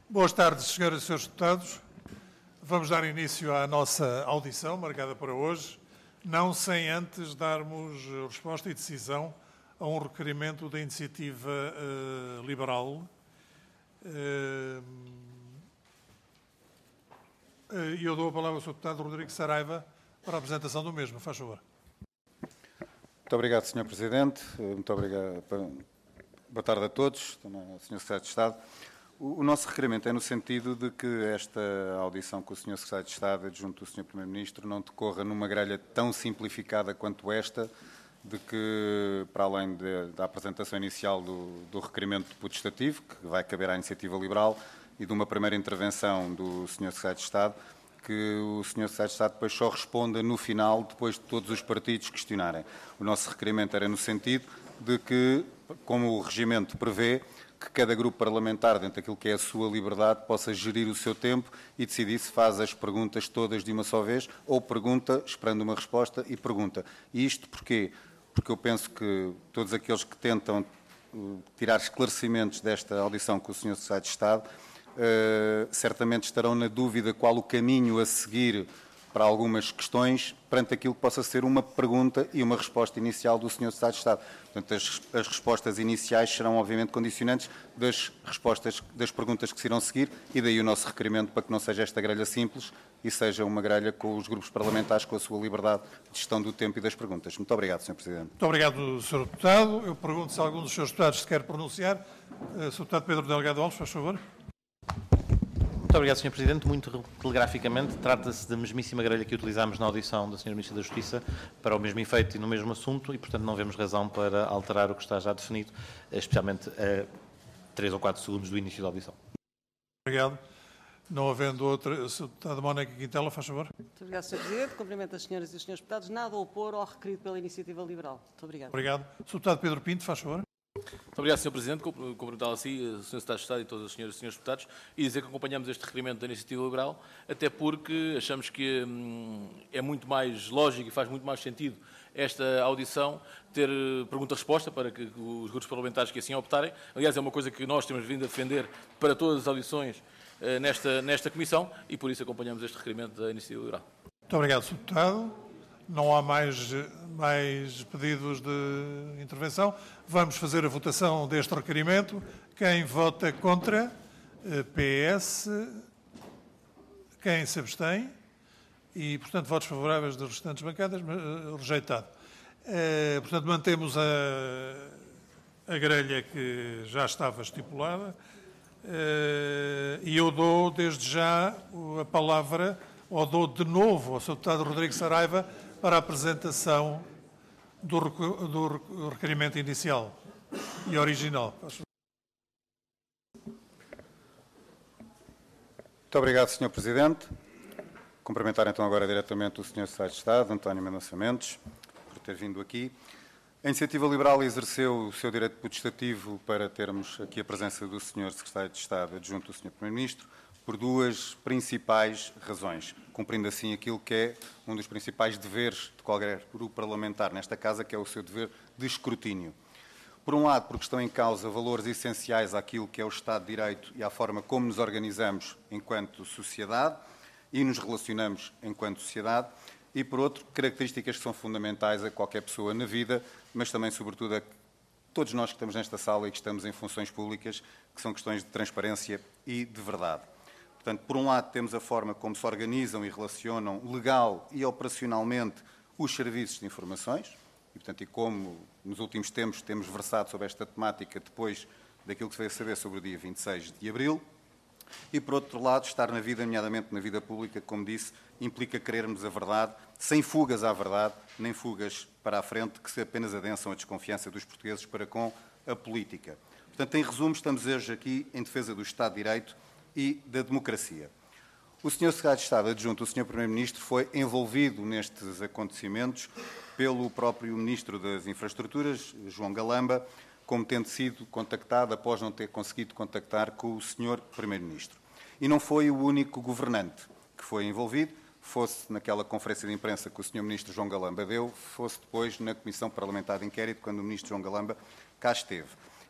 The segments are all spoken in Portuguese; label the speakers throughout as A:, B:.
A: Boas tardes, senhoras e senhores deputados. Vamos dar início à nossa audição, marcada para hoje, não sem antes darmos resposta e decisão a um requerimento da Iniciativa Liberal. E eu dou a palavra ao Sr. Deputado Rodrigo Saraiva para a apresentação do mesmo. Faz favor.
B: Muito obrigado, Sr. Presidente. Muito obrigado. Boa tarde a todos, Sr. Secretário de Estado. O nosso requerimento é no sentido de que esta audição com o Sr. Secretário de Estado, adjunto do Sr. Primeiro-Ministro, não decorra numa grelha tão simplificada quanto esta, de que, para além da apresentação inicial do requerimento putestativo, que vai caber à Iniciativa Liberal, e de uma primeira intervenção do Sr. Secretário de Estado, que o Sr. Secretário de Estado depois só responda no final, depois de todos os partidos questionarem. O nosso requerimento era no sentido de que, como o regimento prevê, que cada grupo parlamentar, dentro daquilo que é a sua liberdade, possa gerir o seu tempo e decidir se faz as perguntas todas de uma só vez ou pergunta, esperando uma resposta, e pergunta. E isto porquê? Porque eu penso que todos aqueles que tentam tirar esclarecimentos desta audição com o Sr. Secretário de Estado certamente estarão na dúvida qual o caminho a seguir para algumas questões, perante aquilo que possa ser uma pergunta e uma resposta inicial do Sr. Secretário de Estado. Portanto, as respostas iniciais serão, obviamente, condicionantes das perguntas que se irão seguir, e daí o nosso requerimento para que não seja esta grelha simples e seja uma grelha com os grupos parlamentares com a sua liberdade de gestão do tempo e das perguntas. Muito obrigado, Sr. Presidente.
A: Muito obrigado, Sr. Deputado. Eu pergunto se algum dos Srs. Deputados se quer pronunciar. Sr. Deputado Pedro Delgado Alves, faz favor.
C: Muito obrigado, Sr. Presidente. Muito telegraficamente, trata-se da mesmíssima grelha que utilizámos na audição da Sra. Ministra da Justiça para o mesmo efeito e no mesmo assunto e, portanto, não vemos razão para alterar o que está já definido, especialmente a 3 ou 4 segundos do início da audição.
A: Obrigado. Não havendo outra, Sr. Deputado Mónica Quintela, faz favor.
D: Muito obrigado, Sr. Presidente. Cumprimento as senhoras e os senhores deputados. Nada a opor ao requerido pela Iniciativa Liberal. Muito obrigado.
A: Obrigado. Sr. Deputado Pedro Pinto, faz favor.
E: Muito obrigado, Sr. Presidente. Cumprimentá-lo a si, Sr. Secretário de Estado e todas as senhoras e senhores deputados, e dizer que acompanhamos este requerimento da Iniciativa Liberal, até porque achamos que é muito mais lógico e faz muito mais sentido esta audição ter pergunta-resposta para que os grupos parlamentares que assim optarem. Aliás, é uma coisa que nós temos vindo a defender para todas as audições nesta Comissão, e por isso acompanhamos este requerimento da Iniciativa Liberal.
A: Muito obrigado, Sr. Deputado. Não há mais pedidos de intervenção. Vamos fazer a votação deste requerimento. Quem vota contra? PS. Quem se abstém? E, portanto, votos favoráveis das restantes bancadas, rejeitado. Portanto, mantemos a grelha que já estava estipulada. E eu dou, desde já, a palavra, ou dou de novo ao Sr. Deputado Rodrigo Saraiva, para a apresentação do requerimento inicial e original.
B: Muito obrigado, Sr. Presidente. Cumprimentar então agora diretamente o Sr. Secretário de Estado, António Mendonça Mendes, por ter vindo aqui. A Iniciativa Liberal exerceu o seu direito putestativo para termos aqui a presença do Sr. Secretário de Estado adjunto do Sr. Primeiro-Ministro, por duas principais razões, cumprindo assim aquilo que é um dos principais deveres de qualquer grupo parlamentar nesta Casa, que é o seu dever de escrutínio. Por um lado, porque estão em causa valores essenciais àquilo que é o Estado de Direito e à forma como nos organizamos enquanto sociedade e nos relacionamos enquanto sociedade, e por outro, características que são fundamentais a qualquer pessoa na vida, mas também, sobretudo, a todos nós que estamos nesta sala e que estamos em funções públicas, que são questões de transparência e de verdade. Portanto, por um lado, temos a forma como se organizam e relacionam legal e operacionalmente os serviços de informações, e, portanto, e como nos últimos tempos temos versado sobre esta temática depois daquilo que se veio a saber sobre o dia 26 de abril, e, por outro lado, estar na vida, nomeadamente na vida pública, como disse, implica querermos a verdade, sem fugas à verdade, nem fugas para a frente, que apenas adensam a desconfiança dos portugueses para com a política. Portanto, em resumo, estamos hoje aqui em defesa do Estado de Direito e da democracia. O Sr. Secretário de Estado adjunto, o Sr. Primeiro-Ministro, foi envolvido nestes acontecimentos pelo próprio Ministro das Infraestruturas, João Galamba, como tendo sido contactado após não ter conseguido contactar com o Sr. Primeiro-Ministro. E não foi o único governante que foi envolvido, fosse naquela conferência de imprensa que o Sr. Ministro João Galamba deu, fosse depois na Comissão Parlamentar de Inquérito, quando o Ministro João Galamba cá esteve.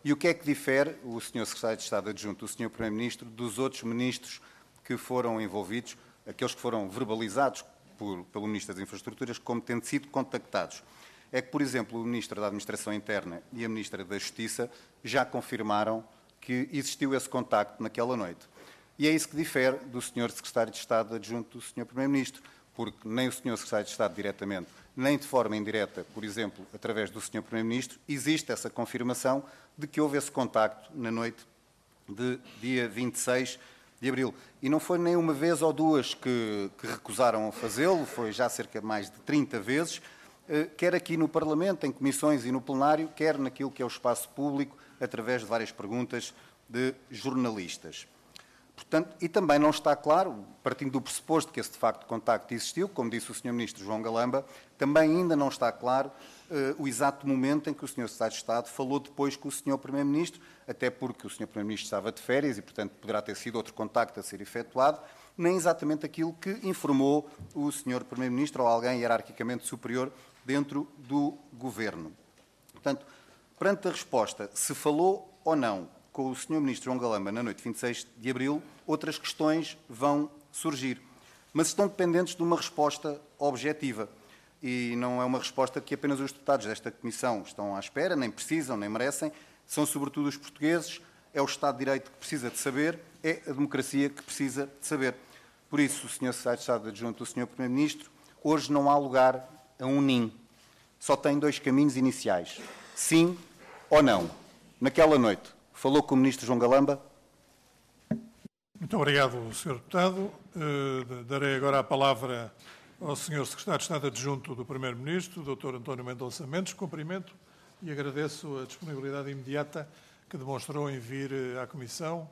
B: E o que é que difere o Sr. Secretário de Estado Adjunto, o Sr. Primeiro-Ministro, dos outros ministros que foram envolvidos, aqueles que foram verbalizados pelo Ministro das Infraestruturas como tendo sido contactados? É que, por exemplo, o Ministro da Administração Interna e a Ministra da Justiça já confirmaram que existiu esse contacto naquela noite. E é isso que difere do Sr. Secretário de Estado Adjunto do Sr. Primeiro-Ministro, porque nem o Sr. Secretário de Estado diretamente, nem de forma indireta, por exemplo, através do Sr. Primeiro-Ministro, existe essa confirmação de que houve esse contacto na noite de dia 26 de abril. E não foi nem uma vez ou duas que recusaram fazê-lo, foi já cerca de mais de 30 vezes, quer aqui no Parlamento, em comissões e no plenário, quer naquilo que é o espaço público, através de várias perguntas de jornalistas. Portanto, e também não está claro, partindo do pressuposto que esse, de facto, contacto existiu, como disse o Sr. Ministro João Galamba, também ainda não está claro o exato momento em que o Sr. Secretário de Estado falou depois com o Sr. Primeiro-Ministro, até porque o Sr. Primeiro-Ministro estava de férias e, portanto, poderá ter sido outro contacto a ser efetuado, nem exatamente aquilo que informou o Sr. Primeiro-Ministro ou alguém hierarquicamente superior dentro do Governo. Portanto, perante a resposta, se falou ou não com o Sr. Ministro João Galamba na noite de 26 de abril, outras questões vão surgir, mas estão dependentes de uma resposta objetiva. E não é uma resposta que apenas os deputados desta Comissão estão à espera, nem precisam, nem merecem, são sobretudo os portugueses, é o Estado de Direito que precisa de saber, é a democracia que precisa de saber. Por isso, o Sr. Secretário de Estado Adjunto, o Sr. Primeiro-Ministro, hoje não há lugar a um NIN. Só tem dois caminhos iniciais, sim ou não. Naquela noite, falou com o Ministro João Galamba?
A: Muito obrigado, Sr. Deputado. Darei agora a palavra ao Sr. Secretário de Estado Adjunto do Primeiro-Ministro, Dr. António Mendonça Mendes. Cumprimento e agradeço a disponibilidade imediata que demonstrou em vir à Comissão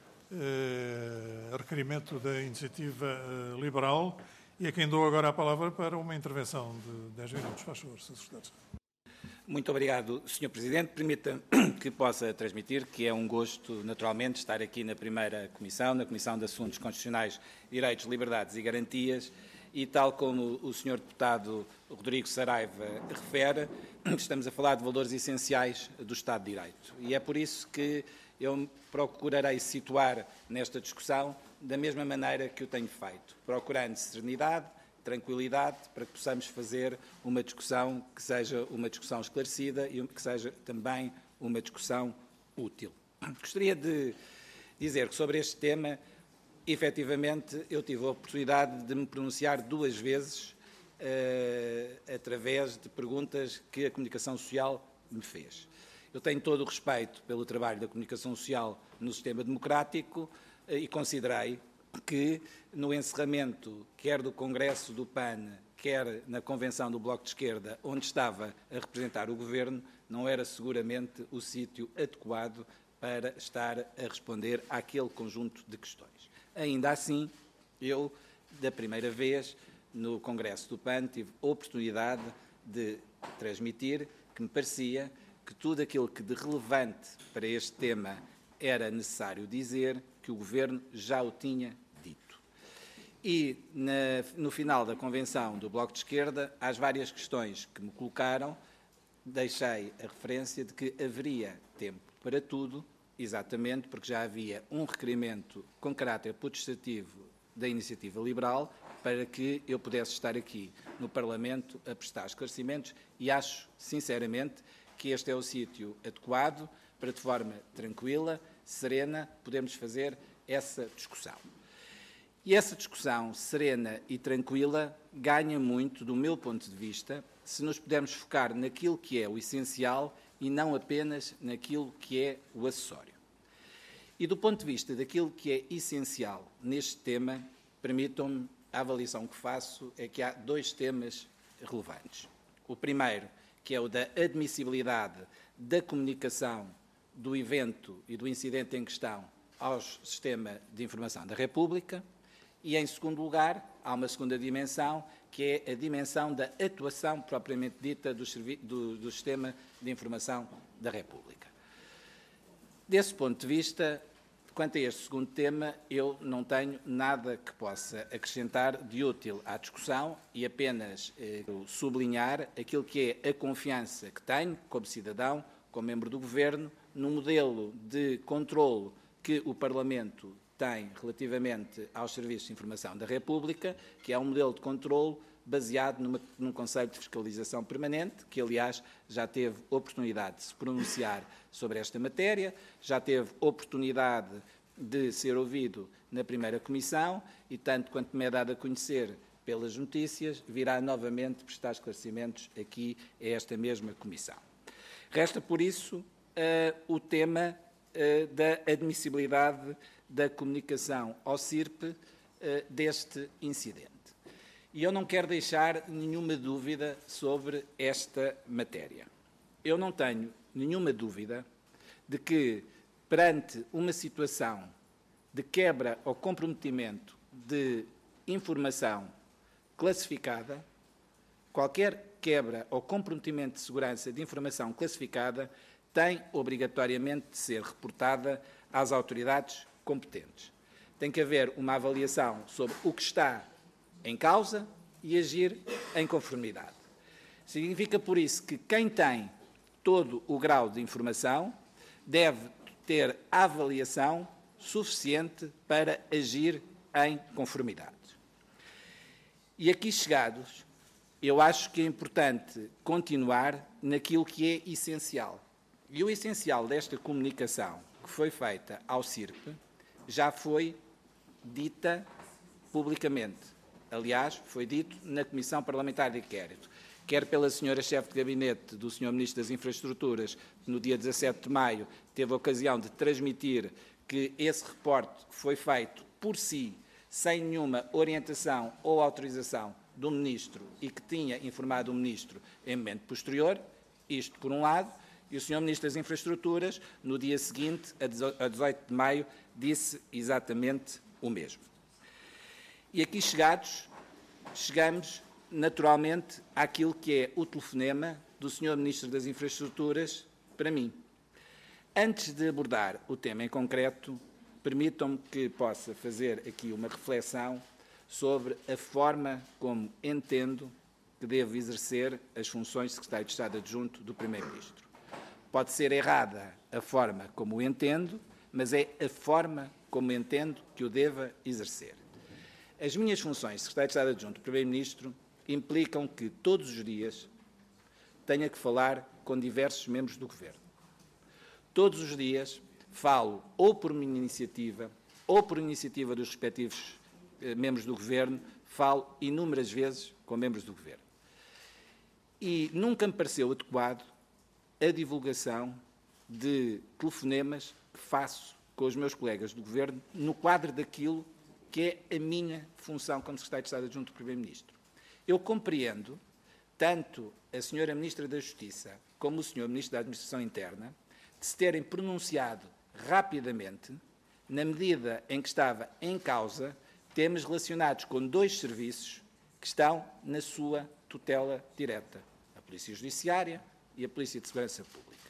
A: a requerimento da Iniciativa Liberal e a quem dou agora a palavra para uma intervenção de 10 minutos. Faz favor, Sr. Secretário de Estado.
F: Muito obrigado, Sr. Presidente. Permita que possa transmitir que é um gosto, naturalmente, estar aqui na primeira Comissão, na Comissão de Assuntos Constitucionais, Direitos, Liberdades e Garantias, e tal como o Sr. Deputado Rodrigo Saraiva refere, estamos a falar de valores essenciais do Estado de Direito. E é por isso que eu procurarei situar nesta discussão da mesma maneira que o tenho feito, procurando serenidade, tranquilidade, para que possamos fazer uma discussão que seja uma discussão esclarecida e que seja também uma discussão útil. Gostaria de dizer que sobre este tema, efetivamente, eu tive a oportunidade de me pronunciar duas vezes através de perguntas que a comunicação social me fez. Eu tenho todo o respeito pelo trabalho da comunicação social no sistema democrático e considerei que no encerramento, quer do Congresso do PAN, quer na Convenção do Bloco de Esquerda, onde estava a representar o Governo, não era seguramente o sítio adequado para estar a responder àquele conjunto de questões. Ainda assim, eu, da primeira vez, no Congresso do PAN, tive a oportunidade de transmitir que me parecia que tudo aquilo que de relevante para este tema era necessário dizer, que o Governo já o tinha dito. E no final da Convenção do Bloco de Esquerda, às várias questões que me colocaram, deixei a referência de que haveria tempo para tudo, exatamente porque já havia um requerimento com caráter potestativo da Iniciativa Liberal para que eu pudesse estar aqui no Parlamento a prestar esclarecimentos e acho, sinceramente, que este é o sítio adequado para, de forma tranquila, serena, podermos fazer essa discussão. E essa discussão serena e tranquila ganha muito, do meu ponto de vista, se nos pudermos focar naquilo que é o essencial e não apenas naquilo que é o acessório. E do ponto de vista daquilo que é essencial neste tema, permitam-me, a avaliação que faço é que há dois temas relevantes. O primeiro, que é o da admissibilidade da comunicação do evento e do incidente em questão ao Sistema de Informação da República e, em segundo lugar, há uma segunda dimensão, que é a dimensão da atuação propriamente dita do Sistema de Informação da República. Desse ponto de vista, quanto a este segundo tema, eu não tenho nada que possa acrescentar de útil à discussão e apenas sublinhar aquilo que é a confiança que tenho como cidadão, como membro do Governo, no modelo de controlo que o Parlamento tem relativamente aos serviços de informação da República, que é um modelo de controlo baseado num conceito de fiscalização permanente, que, aliás, já teve oportunidade de se pronunciar sobre esta matéria, já teve oportunidade de ser ouvido na primeira comissão e, tanto quanto me é dado a conhecer pelas notícias, virá novamente prestar esclarecimentos aqui a esta mesma comissão. Resta, por isso, o tema da admissibilidade da comunicação ao CIRP deste incidente. E eu não quero deixar nenhuma dúvida sobre esta matéria. Eu não tenho nenhuma dúvida de que, perante uma situação de quebra ou comprometimento de informação classificada, qualquer quebra ou comprometimento de segurança de informação classificada tem obrigatoriamente de ser reportada às autoridades competentes. Tem que haver uma avaliação sobre o que está em causa e agir em conformidade. Significa, por isso, que quem tem todo o grau de informação deve ter a avaliação suficiente para agir em conformidade. E aqui chegados, eu acho que é importante continuar naquilo que é essencial. E o essencial desta comunicação que foi feita ao CIRP já foi dita publicamente. Aliás, foi dito na Comissão Parlamentar de Inquérito, quer pela senhora chefe de gabinete do senhor Ministro das Infraestruturas, que no dia 17 de maio teve a ocasião de transmitir que esse reporte foi feito por si, sem nenhuma orientação ou autorização do Ministro e que tinha informado o Ministro em momento posterior, isto por um lado, e o senhor Ministro das Infraestruturas, no dia seguinte, a 18 de maio, disse exatamente o mesmo. E aqui chegamos naturalmente àquilo que é o telefonema do senhor Ministro das Infraestruturas para mim. Antes de abordar o tema em concreto, permitam-me que possa fazer aqui uma reflexão sobre a forma como entendo que devo exercer as funções de Secretário de Estado Adjunto do Primeiro-Ministro. Pode ser errada a forma como o entendo, mas é a forma como entendo que o deva exercer. As minhas funções de Secretário de Estado Adjunto do Primeiro-Ministro implicam que todos os dias tenha que falar com diversos membros do Governo. Todos os dias falo ou por minha iniciativa ou por iniciativa dos respectivos membros do Governo, falo inúmeras vezes com membros do Governo. E nunca me pareceu adequado a divulgação de telefonemas que faço com os meus colegas do Governo no quadro daquilo que é a minha função como Secretário de Estado Adjunto do Primeiro-Ministro. Eu compreendo tanto a senhora Ministra da Justiça como o senhor Ministro da Administração Interna de se terem pronunciado rapidamente, na medida em que estava em causa temas relacionados com dois serviços que estão na sua tutela direta, a Polícia Judiciária e a Polícia de Segurança Pública.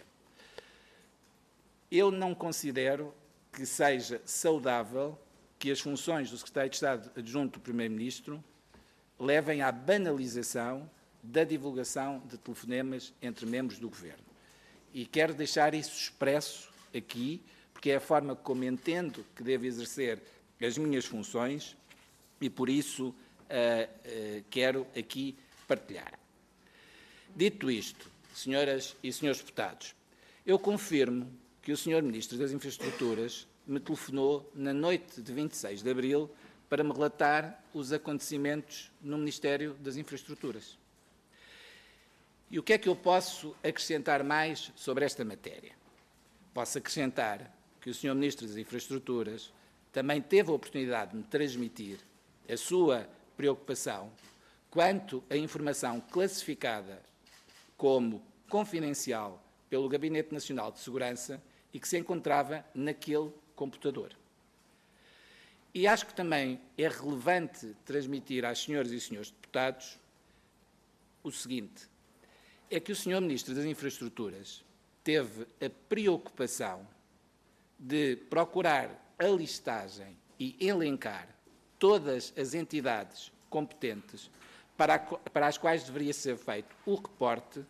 F: Eu não considero que seja saudável que as funções do Secretário de Estado Adjunto do Primeiro-Ministro levem à banalização da divulgação de telefonemas entre membros do Governo. E quero deixar isso expresso aqui, porque é a forma como entendo que devo exercer as minhas funções e, por isso, quero aqui partilhar. Dito isto, senhoras e senhores deputados, eu confirmo que o senhor Ministro das Infraestruturas me telefonou na noite de 26 de abril para me relatar os acontecimentos no Ministério das Infraestruturas. E o que é que eu posso acrescentar mais sobre esta matéria? Posso acrescentar que o senhor Ministro das Infraestruturas também teve a oportunidade de me transmitir a sua preocupação quanto à informação classificada como confidencial pelo Gabinete Nacional de Segurança e que se encontrava naquele computador. E acho que também é relevante transmitir às senhoras e senhores deputados o seguinte, é que o senhor Ministro das Infraestruturas teve a preocupação de procurar a listagem e elencar todas as entidades competentes para as quais deveria ser feito o reporte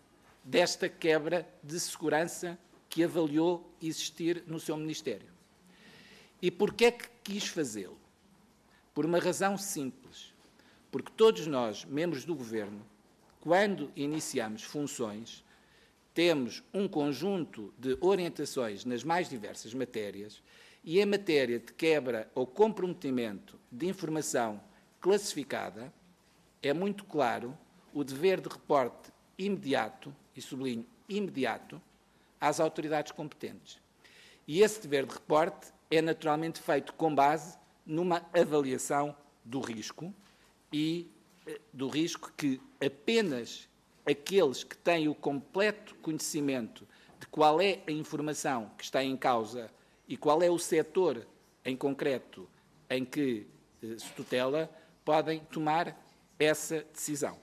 F: desta quebra de segurança que avaliou existir no seu Ministério. E porquê é que quis fazê-lo? Por uma razão simples. Porque todos nós, membros do Governo, quando iniciamos funções, temos um conjunto de orientações nas mais diversas matérias e em matéria de quebra ou comprometimento de informação classificada, é muito claro o dever de reporte imediato, e sublinho imediato, às autoridades competentes. E esse dever de reporte é naturalmente feito com base numa avaliação do risco e do risco que apenas aqueles que têm o completo conhecimento de qual é a informação que está em causa e qual é o setor em concreto em que se tutela, podem tomar essa decisão.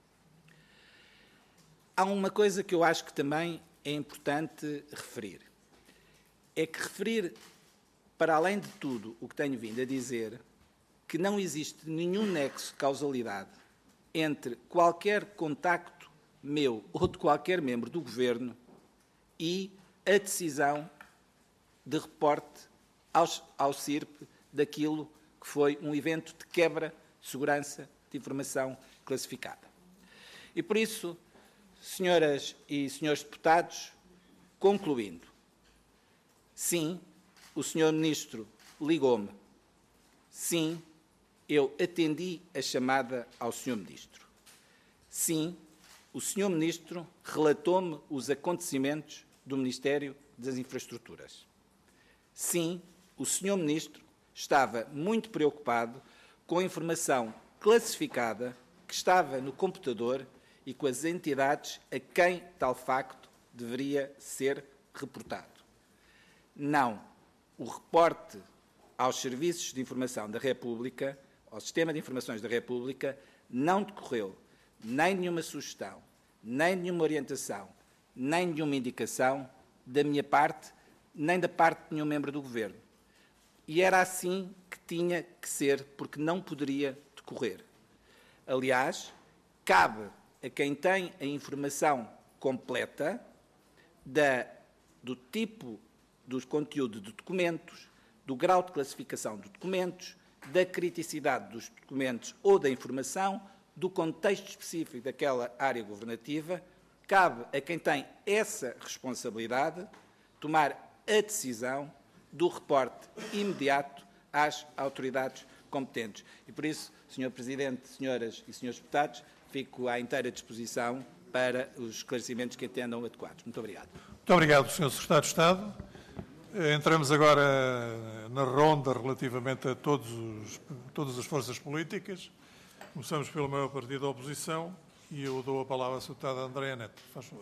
F: Há uma coisa que eu acho que também é importante referir. É que referir, para além de tudo o que tenho vindo a dizer, que não existe nenhum nexo de causalidade entre qualquer contacto meu ou de qualquer membro do Governo e a decisão de reporte ao CIRP daquilo que foi um evento de quebra de segurança de informação classificada. E por isso, senhoras e senhores deputados, concluindo, sim, o senhor Ministro ligou-me, sim, eu atendi a chamada ao senhor Ministro, sim, o senhor Ministro relatou-me os acontecimentos do Ministério das Infraestruturas. Sim, o senhor Ministro estava muito preocupado com a informação classificada que estava no computador e com as entidades a quem tal facto deveria ser reportado. Não, o reporte aos serviços de informação da República, ao Sistema de Informações da República, não decorreu nem nenhuma sugestão, nem nenhuma orientação, nem nenhuma indicação da minha parte, nem da parte de nenhum membro do Governo. E era assim que tinha que ser, porque não poderia decorrer. Aliás, cabe a quem tem a informação completa do tipo dos conteúdos de documentos, do grau de classificação dos documentos, da criticidade dos documentos ou da informação, do contexto específico daquela área governativa, cabe a quem tem essa responsabilidade tomar a decisão do reporte imediato às autoridades competentes. E por isso, Sr. Presidente, senhoras e senhores deputados, fico à inteira disposição para os esclarecimentos que entendam adequados. Muito obrigado.
A: Muito obrigado, Sr. Secretário de Estado. Entramos agora na ronda relativamente a todas as forças políticas. Começamos pelo maior partido da oposição e eu dou a palavra à deputada Andréa Neto. Faz favor,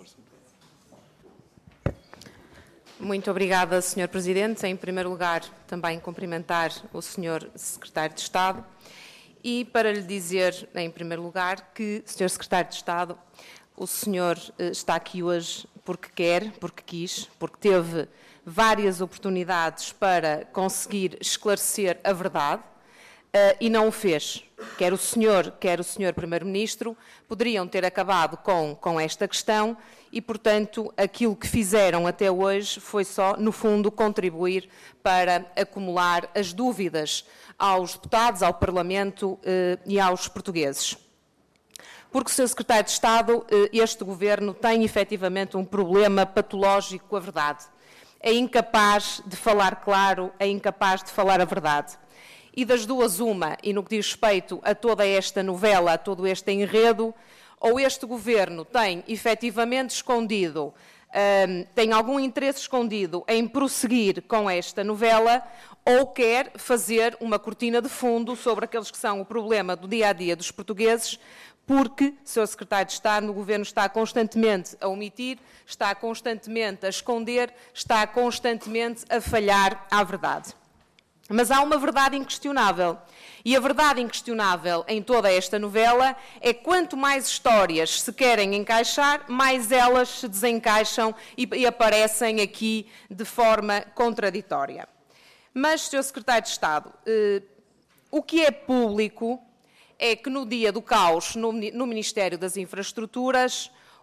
G: Muito obrigada, Sr. Presidente. Em primeiro lugar, também cumprimentar o Sr. Secretário de Estado e para lhe dizer, em primeiro lugar, que, Sr. Secretário de Estado, o senhor está aqui hoje porque quer, porque quis, porque teve várias oportunidades para conseguir esclarecer a verdade e não o fez. Quer o senhor Primeiro-Ministro poderiam ter acabado com esta questão e, portanto, aquilo que fizeram até hoje foi só, no fundo, contribuir para acumular as dúvidas aos deputados, ao Parlamento e aos portugueses. Porque, Sr. Secretário de Estado, este Governo tem efetivamente um problema patológico com a verdade. É incapaz de falar claro, é incapaz de falar a verdade. E das duas uma, e no que diz respeito a toda esta novela, a todo este enredo, ou este Governo tem efetivamente escondido, tem algum interesse escondido em prosseguir com esta novela, ou quer fazer uma cortina de fundo sobre aqueles que são o problema do dia-a-dia dos portugueses, porque, Sr. Secretário de Estado, o Governo está constantemente a omitir, está constantemente a esconder, está constantemente a falhar à verdade. Mas há uma verdade inquestionável. E a verdade inquestionável em toda esta novela é que quanto mais histórias se querem encaixar, mais elas se desencaixam e aparecem aqui de forma contraditória. Mas, Sr. Secretário de Estado, o que é público é que no dia do caos no Ministério das Infraestruturas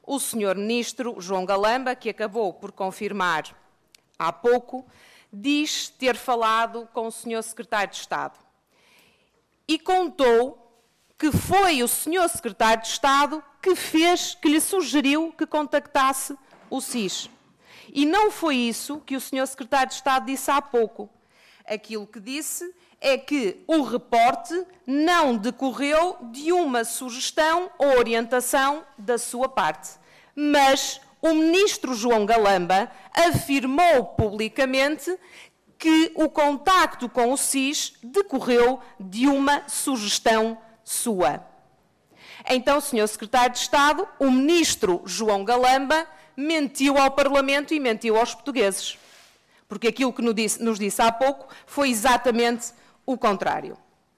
G: o Sr. Ministro João Galamba, que acabou por confirmar há pouco, diz ter falado com o Sr. Secretário de Estado e contou que foi o Sr. Secretário de Estado que lhe sugeriu que contactasse o SIS. E não foi isso que o Sr. Secretário de Estado disse há pouco. Aquilo que disse é que o reporte não decorreu de uma sugestão ou orientação da sua parte, mas o Ministro João Galamba afirmou publicamente que o contacto com o SIS decorreu de uma sugestão sua. Então, Sr. Secretário de Estado, o Ministro João Galamba mentiu ao Parlamento e mentiu aos portugueses, porque aquilo que nos disse há pouco foi exatamente o contrário.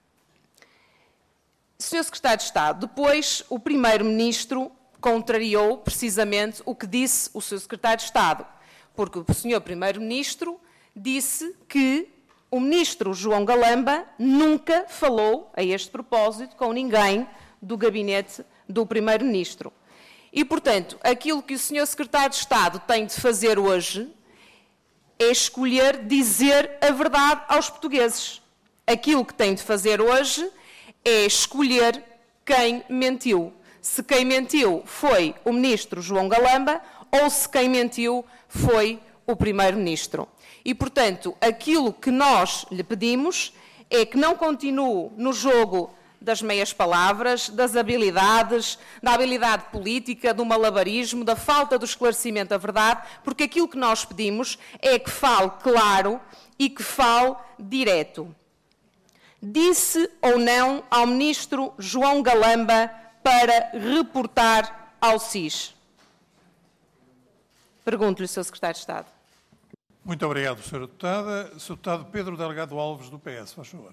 G: Sr. Secretário de Estado, depois o Primeiro-Ministro contrariou precisamente o que disse o Sr. Secretário de Estado, porque o Sr. Primeiro-Ministro disse que o Ministro João Galamba nunca falou a este propósito com ninguém do gabinete do Primeiro-Ministro. E, portanto, aquilo que o Sr. Secretário de Estado tem de fazer hoje é escolher dizer a verdade aos portugueses. Aquilo que tem de fazer hoje é escolher quem mentiu. Se quem mentiu foi o Ministro João Galamba ou se quem mentiu foi o Primeiro-Ministro. E, portanto, aquilo que nós lhe pedimos é que não continue no jogo das meias palavras, das habilidades, da habilidade política, do malabarismo, da falta do esclarecimento da verdade, porque aquilo que nós pedimos é que fale claro e que fale direto. Disse ou não ao Ministro João Galamba para reportar ao SIS? Pergunto-lhe, Sr. Secretário de Estado.
A: Muito obrigado, Sra. Deputada. Sr. Deputado Pedro Delgado Alves, do PS, faz favor.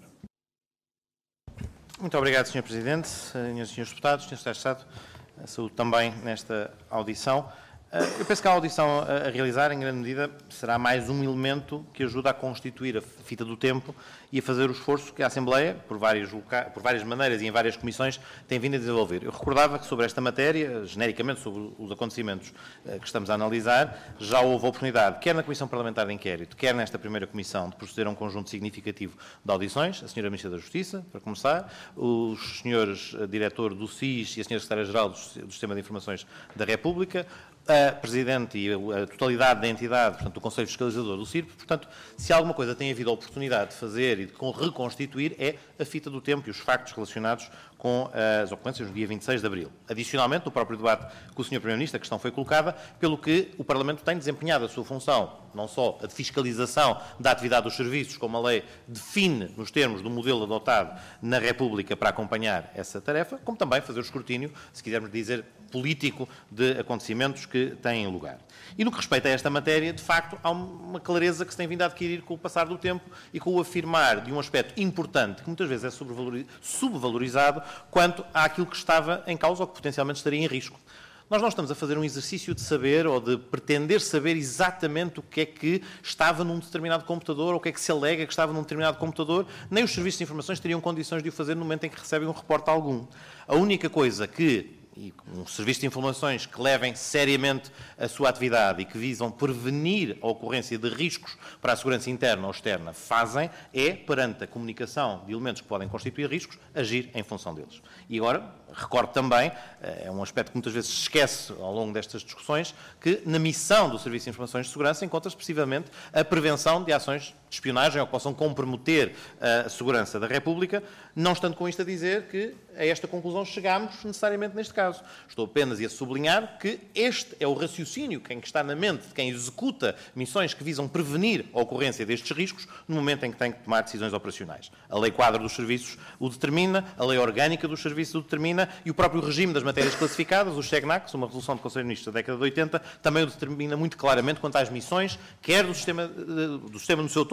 C: Muito obrigado, Sr. Presidente, Senhoras e Senhores Deputados, Sr. Secretário de Estado, saúde também nesta audição. Eu penso que a audição a realizar, em grande medida, será mais um elemento que ajuda a constituir a fita do tempo e a fazer o esforço que a Assembleia, por várias maneiras e em várias comissões, tem vindo a desenvolver. Eu recordava que sobre esta matéria, genericamente sobre os acontecimentos que estamos a analisar, já houve a oportunidade, quer na Comissão Parlamentar de Inquérito, quer nesta primeira comissão, de proceder a um conjunto significativo de audições, a Sra. Ministra da Justiça, para começar, os Srs. Diretor do SIS e a Sra. Secretária-Geral do Sistema de Informações da República, a Presidente e a totalidade da entidade, portanto, do Conselho Fiscalizador do CIRP. Portanto, se alguma coisa tem havido a oportunidade de fazer e de reconstituir, é a fita do tempo e os factos relacionados com as ocorrências no dia 26 de abril. Adicionalmente, no próprio debate com o Sr. Primeiro-Ministro, a questão foi colocada, pelo que o Parlamento tem desempenhado a sua função, não só a de fiscalização da atividade dos serviços, como a lei define nos termos do modelo adotado na República para acompanhar essa tarefa, como também fazer o escrutínio, se quisermos dizer, político de acontecimentos que têm lugar. E no que respeita a esta matéria, de facto, há uma clareza que se tem vindo a adquirir com o passar do tempo e com o afirmar de um aspecto importante, que muitas vezes é subvalorizado, quanto àquilo que estava em causa ou que potencialmente estaria em risco. Nós não estamos a fazer um exercício de saber ou de pretender saber exatamente o que é que estava num determinado computador ou o que é que se alega que estava num determinado computador, nem os serviços de informações teriam condições de o fazer no momento em que recebem um reporte algum. A única coisa que e um serviço de informações que levem seriamente a sua atividade e que visam prevenir a ocorrência de riscos para a segurança interna ou externa, fazem é, perante a comunicação de elementos que podem constituir riscos, agir em função deles. E agora, recordo também, é um aspecto que muitas vezes se esquece ao longo destas discussões, que na missão do Serviço de Informações de Segurança encontra-se precisamente a prevenção de ações de espionagem ou que possam comprometer a segurança da República, não estando com isto a dizer que a esta conclusão chegámos necessariamente neste caso. Estou apenas a sublinhar que este é o raciocínio que está na mente de quem executa missões que visam prevenir a ocorrência destes riscos no momento em que tem que tomar decisões operacionais. A Lei Quadro dos Serviços o determina, a Lei Orgânica dos Serviços o determina e o próprio regime das matérias classificadas, o SEGNAC, uma resolução do Conselho de Ministros da década de 80, também o determina muito claramente quanto às missões, quer do sistema no seu todo,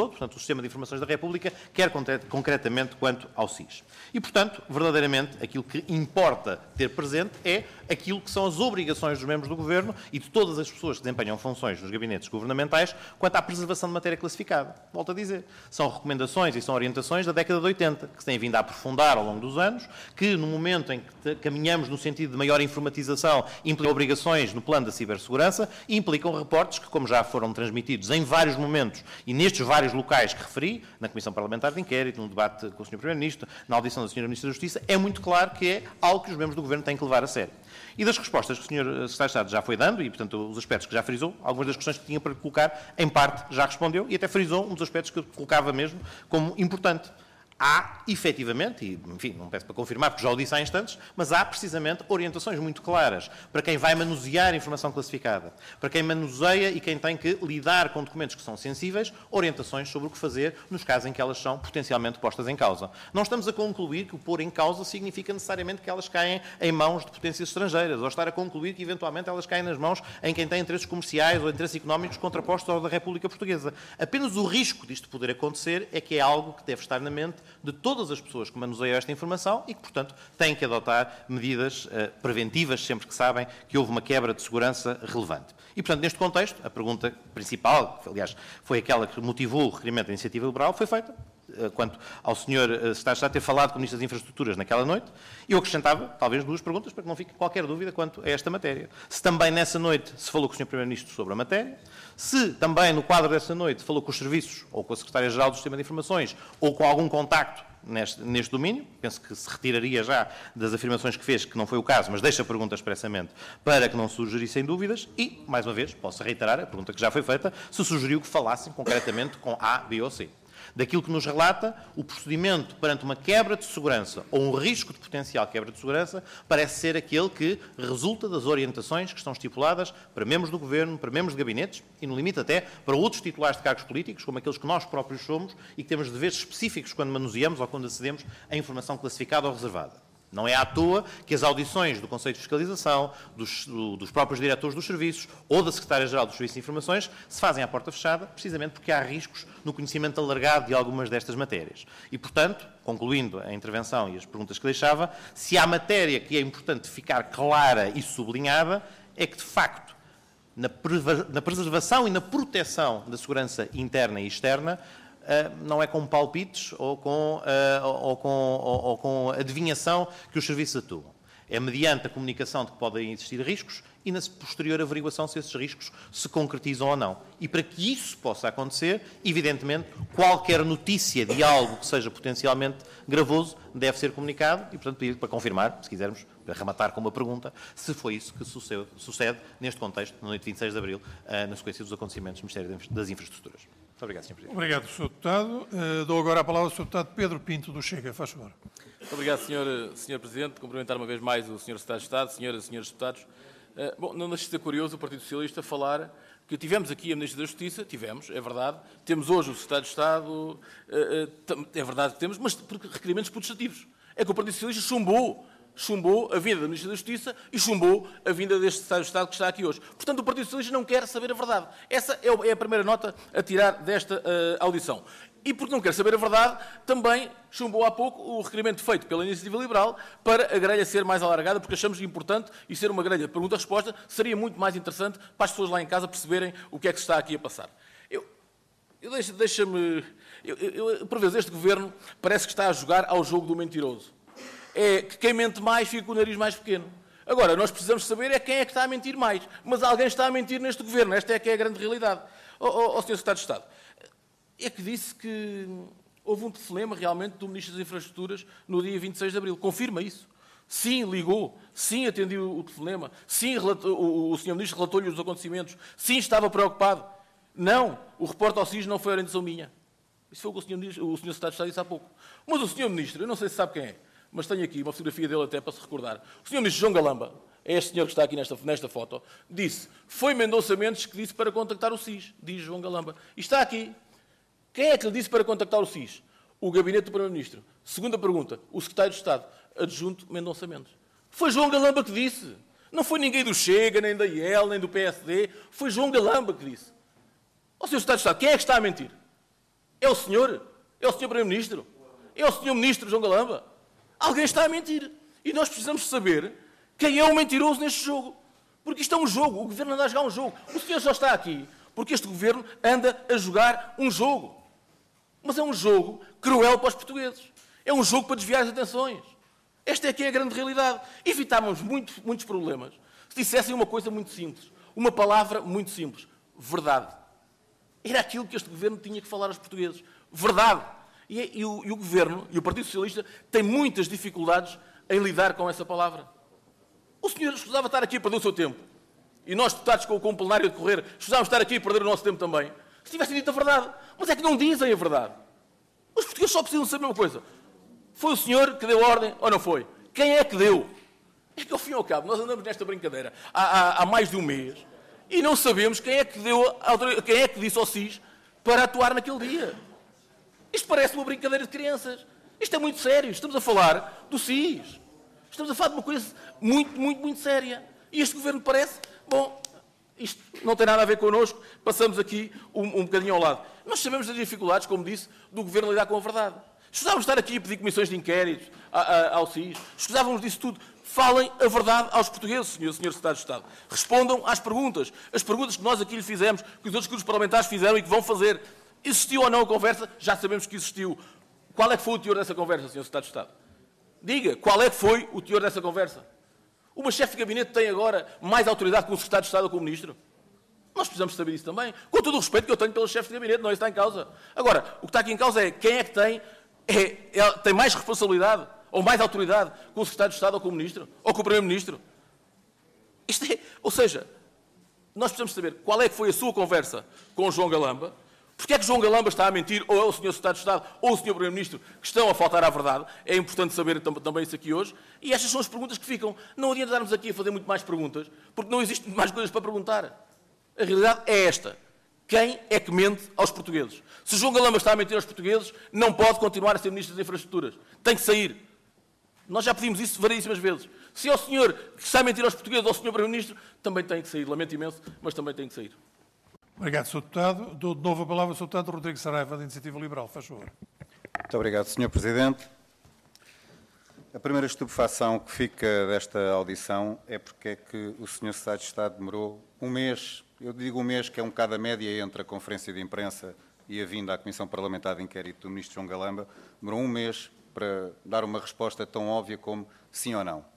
C: todo, portanto, o Sistema de Informações da República, quer concretamente quanto ao SIS. E, portanto, verdadeiramente, aquilo que importa ter presente é aquilo que são as obrigações dos membros do Governo e de todas as pessoas que desempenham funções nos gabinetes governamentais quanto à preservação de matéria classificada. Volto a dizer, são recomendações e são orientações da década de 80, que se têm vindo a aprofundar ao longo dos anos, que no momento em que caminhamos no sentido de maior informatização, implicam obrigações no plano da cibersegurança e implicam reportes que, como já foram transmitidos em vários momentos e nestes vários locais que referi, na Comissão Parlamentar de Inquérito, no debate com o Sr. Primeiro-Ministro, na audição da Sra. Ministra da Justiça, é muito claro que é algo que os membros do Governo têm que levar a sério. E das respostas que o Sr. Secretário de Estado já foi dando, e, portanto, os aspectos que já frisou, algumas das questões que tinha para colocar, em parte, já respondeu, e até frisou um dos aspectos que eu colocava mesmo como importante. Há, efetivamente, e, enfim, não peço para confirmar, porque já o disse há instantes, mas há, precisamente, orientações muito claras para quem vai manusear informação classificada, para quem manuseia e quem tem que lidar com documentos que são sensíveis, orientações sobre o que fazer nos casos em que elas são potencialmente postas em causa. Não estamos a concluir que o pôr em causa significa necessariamente que elas caem em mãos de potências estrangeiras, ou estar a concluir que, eventualmente, elas caem nas mãos em quem tem interesses comerciais ou interesses económicos contrapostos ao da República Portuguesa. Apenas o risco disto poder acontecer é que é algo que deve estar na mente de todas as pessoas que manuseiam esta informação e que, portanto, têm que adotar medidas preventivas sempre que sabem que houve uma quebra de segurança relevante. E, portanto, neste contexto, a pergunta principal, que, aliás, foi aquela que motivou o requerimento da Iniciativa Liberal, foi feita quanto ao Sr. Secretário de Estado ter falado com o Ministro das Infraestruturas naquela noite. Eu acrescentava, talvez, duas perguntas para que não fique qualquer dúvida quanto a esta matéria. Se também nessa noite se falou com o Sr. Primeiro-Ministro sobre a matéria, se também no quadro dessa noite falou com os serviços, ou com a Secretária-Geral do Sistema de Informações, ou com algum contacto neste domínio, penso que se retiraria já das afirmações que fez, que não foi o caso, mas deixa a pergunta expressamente para que não sugerissem dúvidas e, mais uma vez, posso reiterar a pergunta que já foi feita, se sugeriu que falassem concretamente com A, B ou C. Daquilo que nos relata, o procedimento perante uma quebra de segurança ou um risco de potencial quebra de segurança parece ser aquele que resulta das orientações que estão estipuladas para membros do Governo, para membros de gabinetes e, no limite até, para outros titulares de cargos políticos, como aqueles que nós próprios somos e que temos deveres específicos quando manuseamos ou quando acedemos a informação classificada ou reservada. Não é à toa que as audições do Conselho de Fiscalização, dos próprios diretores dos serviços ou da Secretária-Geral dos Serviços de Informações se fazem à porta fechada, precisamente porque há riscos no conhecimento alargado de algumas destas matérias. E, portanto, concluindo a intervenção e as perguntas que deixava, se há matéria que é importante ficar clara e sublinhada, é que, de facto, na preservação e na proteção da segurança interna e externa, não é com palpites ou com adivinhação que os serviços atuam. É mediante a comunicação de que podem existir riscos e na posterior averiguação se esses riscos se concretizam ou não. E para que isso possa acontecer, evidentemente, qualquer notícia de algo que seja potencialmente gravoso deve ser comunicado e, portanto, pedir para confirmar, se quisermos, para rematar com uma pergunta, se foi isso que sucede neste contexto, na noite de 26 de Abril, na sequência dos acontecimentos do Ministério das Infraestruturas. Muito obrigado, Sr. Presidente.
A: Obrigado, Sr. Deputado. Dou agora a palavra ao Sr. Deputado Pedro Pinto do Chega. Faz favor.
E: Muito obrigado, Sr. Presidente. Cumprimentar uma vez mais o Sr. Secretário de Estado, senhoras e senhores deputados. Bom, não deixe de ser curioso o Partido Socialista falar que tivemos aqui a Ministra da Justiça, tivemos, é verdade, temos hoje o Secretário de Estado, é verdade que temos, mas por requerimentos putestativos. É que o Partido Socialista chumbou a vinda da Ministra da Justiça e chumbou a vinda deste Secretário de Estado que está aqui hoje. Portanto, o Partido Socialista não quer saber a verdade. Essa é a primeira nota a tirar desta audição. E porque não quer saber a verdade, também chumbou há pouco o requerimento feito pela Iniciativa Liberal para a grelha ser mais alargada, porque achamos importante e ser uma grelha de pergunta-resposta seria muito mais interessante para as pessoas lá em casa perceberem o que é que se está aqui a passar. Por vezes, este Governo parece que está a jogar ao jogo do mentiroso. É que quem mente mais fica com o nariz mais pequeno. Agora, nós precisamos saber quem é que está a mentir mais. Mas alguém está a mentir neste Governo. Esta é que é a grande realidade. Sr. Secretário de Estado, é que disse que houve um telefonema realmente do Ministro das Infraestruturas no dia 26 de Abril. Confirma isso? Sim, ligou. Sim, atendeu o telefonema. Sim, o Sr. Ministro relatou-lhe os acontecimentos. Sim, estava preocupado. Não, o reporte ao SIS não foi orientação minha. Isso foi o que o Sr. Secretário de Estado disse há pouco. Mas o Sr. Ministro, eu não sei se sabe quem é, mas tenho aqui uma fotografia dele até para se recordar. O Sr. Ministro João Galamba, é este senhor que está aqui nesta foto, disse, foi Mendonça Mendes que disse para contactar o SIS, diz João Galamba. E está aqui. Quem é que lhe disse para contactar o SIS? O Gabinete do Primeiro-Ministro. Segunda pergunta, o Secretário de Estado, adjunto Mendonça Mendes. Foi João Galamba que disse. Não foi ninguém do Chega, nem da IEL, nem do PSD. Foi João Galamba que disse. Ó, Sr. Secretário de Estado, quem é que está a mentir? É o senhor? É o senhor Primeiro-Ministro? É o senhor Ministro João Galamba? Alguém está a mentir. E nós precisamos saber quem é o mentiroso neste jogo. Porque isto é um jogo. O Governo anda a jogar um jogo. O senhor só está aqui porque este Governo anda a jogar um jogo. Mas é um jogo cruel para os portugueses. É um jogo para desviar as atenções. Esta é que é a grande realidade. Evitávamos muitos problemas se dissessem uma coisa muito simples. Uma palavra muito simples. Verdade. Era aquilo que este Governo tinha que falar aos portugueses. Verdade. E o Governo e o Partido Socialista têm muitas dificuldades em lidar com essa palavra. O senhor escusava estar aqui a perder o seu tempo. E nós, deputados com o plenário a decorrer, escusávamos estar aqui a perder o nosso tempo também. Se tivessem dito a verdade. Mas é que não dizem a verdade. Os portugueses só precisam saber uma coisa. Foi o senhor que deu a ordem ou não foi? Quem é que deu? É que, ao fim e ao cabo, nós andamos nesta brincadeira há mais de um mês e não sabemos quem é que quem é que disse ao SIS para atuar naquele dia. Isto parece uma brincadeira de crianças. Isto é muito sério. Estamos a falar do SIS. Estamos a falar de uma coisa muito séria. E este Governo parece... Bom, isto não tem nada a ver connosco. Passamos aqui um bocadinho ao lado. Nós sabemos das dificuldades, como disse, do Governo lidar com a verdade. Escusávamos estar aqui a pedir comissões de inquéritos ao SIS. Escusávamos disso tudo. Falem a verdade aos portugueses, senhor Secretário de Estado. Respondam às perguntas. As perguntas que nós aqui lhe fizemos, que os outros grupos parlamentares fizeram e que vão fazer. Existiu ou não a conversa? Já sabemos que existiu. Qual é que foi o teor dessa conversa, senhor Secretário de Estado? Diga, qual é que foi o teor dessa conversa? Uma chefe de gabinete tem agora mais autoridade que o Secretário de Estado ou que o Ministro? Nós precisamos saber isso também. Com todo o respeito que eu tenho pelos chefes de gabinete, não isso está em causa. Agora, o que está aqui em causa é quem é que tem mais responsabilidade ou mais autoridade com o Secretário de Estado ou com o Ministro? Ou com o Primeiro-Ministro? Ou seja, nós precisamos saber qual é que foi a sua conversa com o João Galamba. Porque é que João Galamba está a mentir, ou é o Sr. Secretário de Estado, ou o Sr. Primeiro-Ministro, que estão a faltar à verdade? É importante saber também isso aqui hoje. E estas são as perguntas que ficam. Não adianta estarmos aqui a fazer muito mais perguntas, porque não existem mais coisas para perguntar. A realidade é esta. Quem é que mente aos portugueses? Se João Galamba está a mentir aos portugueses, não pode continuar a ser Ministro das Infraestruturas. Tem que sair. Nós já pedimos isso variedíssimas vezes. Se é o senhor que está a mentir aos portugueses ou o Sr. Primeiro-Ministro, também tem que sair. Lamento imenso, mas também tem que sair.
A: Obrigado, Sr. Deputado. Dou de novo a palavra ao Sr. Deputado Rodrigo Saraiva, da Iniciativa Liberal. Faz favor.
B: Muito obrigado, Sr. Presidente. A primeira estupefação que fica desta audição é porque é que o Sr. Secretário de Estado demorou um mês, eu digo um mês, que é um bocado a média entre a conferência de imprensa e a vinda à Comissão Parlamentar de Inquérito do Ministro João Galamba, demorou um mês para dar uma resposta tão óbvia como sim ou não.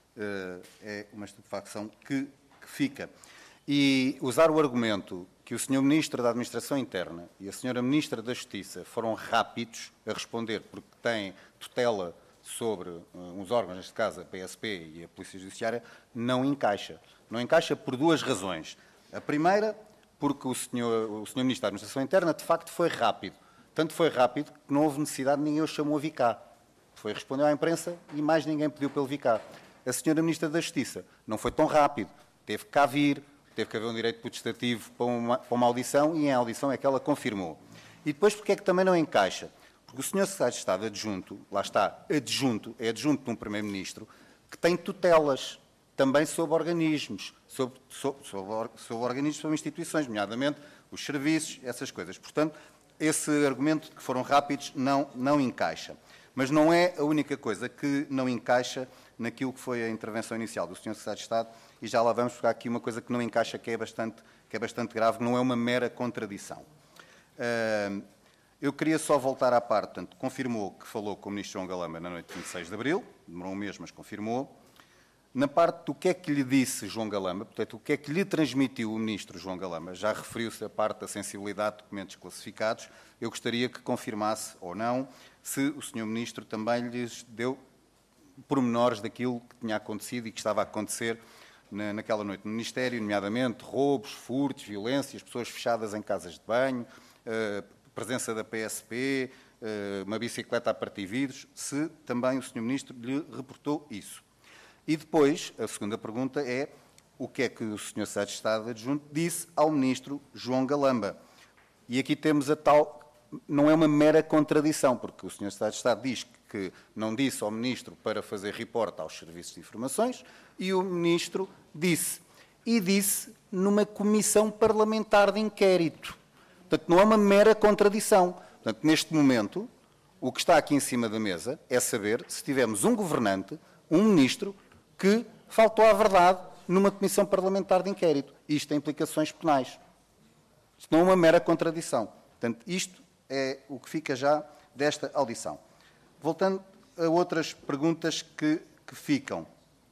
B: É uma estupefação que fica. E usar o argumento que o Sr. Ministro da Administração Interna e a Sra. Ministra da Justiça foram rápidos a responder porque têm tutela sobre uns órgãos, neste caso a PSP e a Polícia Judiciária, não encaixa. Não encaixa por duas razões. A primeira, porque o Sr. Ministro da Administração Interna, de facto, foi rápido. Tanto foi rápido que não houve necessidade, ninguém o chamou a vir cá. Foi, respondeu à imprensa e mais ninguém pediu para ele vir cá. A Sra. Ministra da Justiça não foi tão rápido. Teve que cá vir, teve que haver um direito putestativo para uma audição e em audição é que ela confirmou. E depois, porque é que também não encaixa? Porque o Sr. Secretário de Estado adjunto, lá está, adjunto, é adjunto de um Primeiro-Ministro, que tem tutelas também sobre organismos, sobre organismos, sobre instituições, nomeadamente os serviços, essas coisas. Portanto, esse argumento de que foram rápidos não encaixa. Mas não é a única coisa que não encaixa naquilo que foi a intervenção inicial do Sr. Secretário de Estado, e já lá vamos, porque há aqui uma coisa que não encaixa, que é bastante grave, não é uma mera contradição. Eu queria só voltar à parte, portanto, confirmou que falou com o Ministro João Galamba na noite de 26 de abril, demorou um mês, mas confirmou. Na parte do que é que lhe disse João Galamba, portanto, o que é que lhe transmitiu o Ministro João Galamba, já referiu-se a parte da sensibilidade de documentos classificados, eu gostaria que confirmasse ou não se o Sr. Ministro também lhes deu pormenores daquilo que tinha acontecido e que estava a acontecer naquela noite no Ministério, nomeadamente roubos, furtos, violências, pessoas fechadas em casas de banho, presença da PSP, uma bicicleta a partir vidros, se também o Sr. Ministro lhe reportou isso. E depois, a segunda pergunta é o que é que o Sr. Secretário de Estado adjunto disse ao Ministro João Galamba. E aqui temos a tal... Não é uma mera contradição, porque o Sr. Secretário de Estado diz que não disse ao Ministro para fazer reporte aos serviços de informações e o Ministro disse. E disse numa comissão parlamentar de inquérito. Portanto, não é uma mera contradição, Portanto, neste momento, o que está aqui em cima da mesa é saber se tivemos um governante, um ministro, que faltou à verdade numa comissão parlamentar de inquérito. Isto tem implicações penais. Isto não é uma mera contradição. Portanto, isto é o que fica já desta audição. Voltando a outras perguntas que ficam.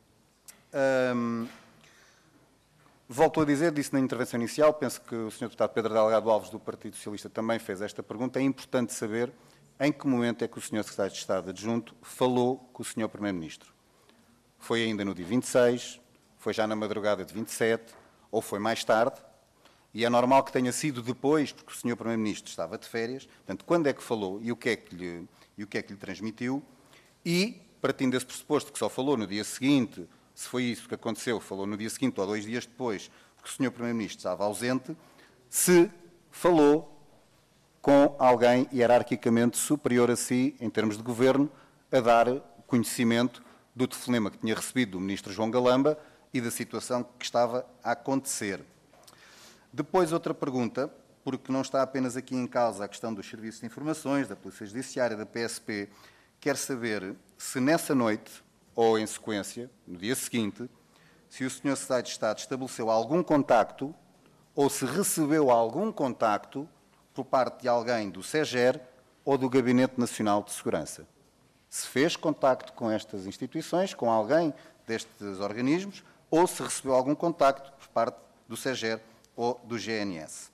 B: Volto a dizer, disse na intervenção inicial, penso que o Sr. Deputado Pedro Delgado Alves, do Partido Socialista, também fez esta pergunta. É importante saber em que momento é que o Sr. Secretário de Estado Adjunto falou com o Sr. Primeiro-Ministro. Foi ainda no dia 26, foi já na madrugada de 27, ou foi mais tarde, e é normal que tenha sido depois, porque o Sr. Primeiro-Ministro estava de férias. Portanto, quando é que falou e o que é que lhe transmitiu? E, partindo desse pressuposto que só falou no dia seguinte, se foi isso que aconteceu, falou no dia seguinte ou 2 dias depois, porque o Sr. Primeiro-Ministro estava ausente, se falou com alguém hierarquicamente superior a si, em termos de governo, a dar conhecimento do telefonema que tinha recebido do Ministro João Galamba e da situação que estava a acontecer. Depois, outra pergunta, porque não está apenas aqui em causa a questão dos serviços de informações, da Polícia Judiciária, da PSP, quer saber se nessa noite, ou em sequência, no dia seguinte, se o Sr. Secretário de Estado estabeleceu algum contacto, ou se recebeu algum contacto por parte de alguém do SEGER ou do Gabinete Nacional de Segurança. Se fez contacto com estas instituições, com alguém destes organismos, ou se recebeu algum contacto por parte do SEGER ou do GNS.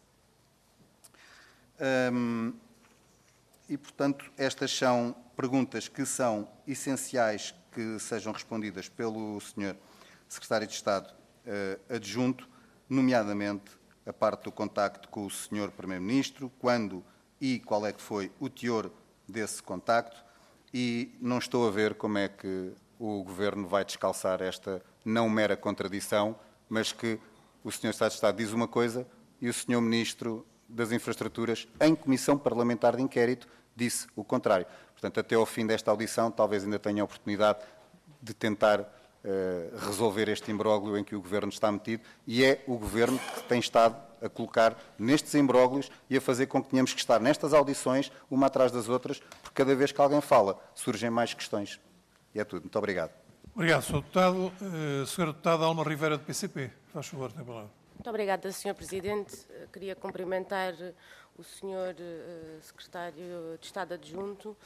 B: E, portanto, estas são perguntas que são essenciais que sejam respondidas pelo Sr. Secretário de Estado Adjunto, nomeadamente a parte do contacto com o Sr. Primeiro-Ministro, quando e qual é que foi o teor desse contacto, e não estou a ver como é que o Governo vai descalçar esta não mera contradição, mas que o Sr. Secretário de Estado diz uma coisa e o Sr. Ministro das Infraestruturas, em Comissão Parlamentar de Inquérito, disse o contrário. Portanto, até ao fim desta audição, talvez ainda tenha a oportunidade de tentar resolver este imbróglio em que o Governo está metido, e é o Governo que tem estado a colocar nestes imbróglios e a fazer com que tenhamos que estar nestas audições, uma atrás das outras, porque cada vez que alguém fala, surgem mais questões. E é tudo. Muito obrigado.
A: Obrigado, Sr. Deputado. Sra. Deputada Alma Rivera, do PCP. Faz favor, tem a palavra.
H: Muito obrigada, Sr. Presidente. Queria cumprimentar o Sr. Secretário de Estado Adjunto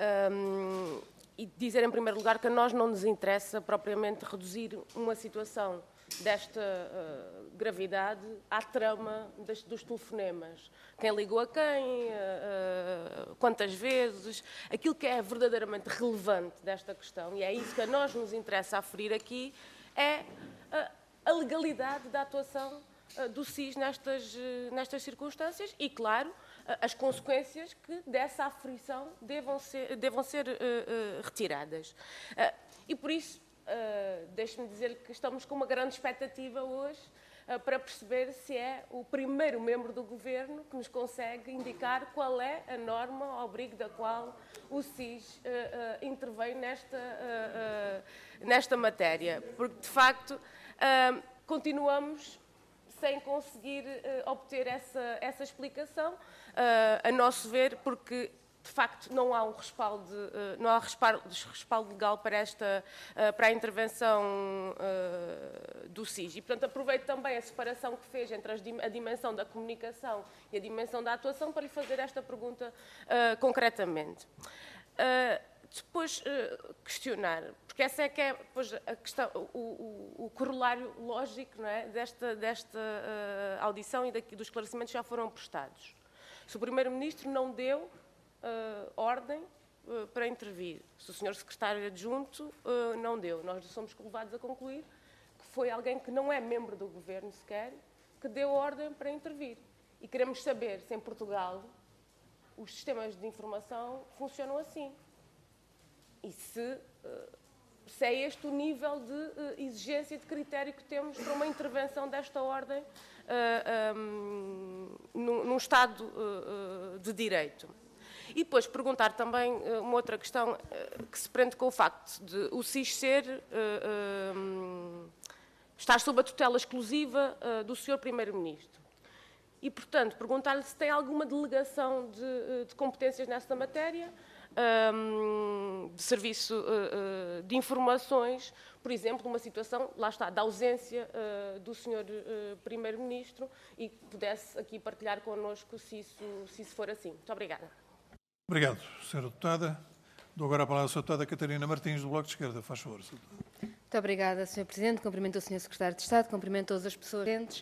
H: e dizer, em primeiro lugar, que a nós não nos interessa propriamente reduzir uma situação desta gravidade à trama dos telefonemas. Quem ligou a quem, quantas vezes, aquilo que é verdadeiramente relevante desta questão, e é isso que a nós nos interessa aferir aqui, é a legalidade da atuação do SIS nestas circunstâncias e, claro, as consequências que dessa aferição devam ser retiradas. E por isso, deixe-me dizer que estamos com uma grande expectativa hoje para perceber se é o primeiro membro do Governo que nos consegue indicar qual é a norma ao abrigo da qual o SIS intervém nesta matéria. Porque, de facto, continuamos sem conseguir obter essa explicação, a nosso ver, porque de facto não há não há respaldo legal para a intervenção do SIS. E, portanto, aproveito também a separação que fez entre a dimensão da comunicação e a dimensão da atuação para lhe fazer esta pergunta concretamente. Depois questionar, porque essa é que é depois, a questão, o corolário lógico, não é, desta audição e dos esclarecimentos que já foram prestados. Se o Primeiro-Ministro não deu ordem para intervir, se o Sr. Secretário Adjunto não deu, nós somos levados a concluir que foi alguém que não é membro do Governo sequer, que deu ordem para intervir. E queremos saber se em Portugal os sistemas de informação funcionam assim. E se é este o nível de exigência e de critério que temos para uma intervenção desta ordem num Estado de Direito. E depois perguntar também uma outra questão que se prende com o facto de o SIS estar sob a tutela exclusiva do Sr. Primeiro-Ministro. e, portanto, perguntar-lhe se tem alguma delegação de competências nessa matéria, de serviço de informações, por exemplo, uma situação, lá está, da ausência do Sr. Primeiro-Ministro, e pudesse aqui partilhar connosco se isso for assim. Muito obrigada.
A: Obrigado, Sra. Deputada. Dou agora a palavra à Sra. Deputada Catarina Martins, do Bloco de Esquerda. Faz favor, Sra. Deputada.
I: Muito obrigada, Sr. Presidente. Cumprimento o Sr. Secretário de Estado, cumprimento todas as pessoas presentes.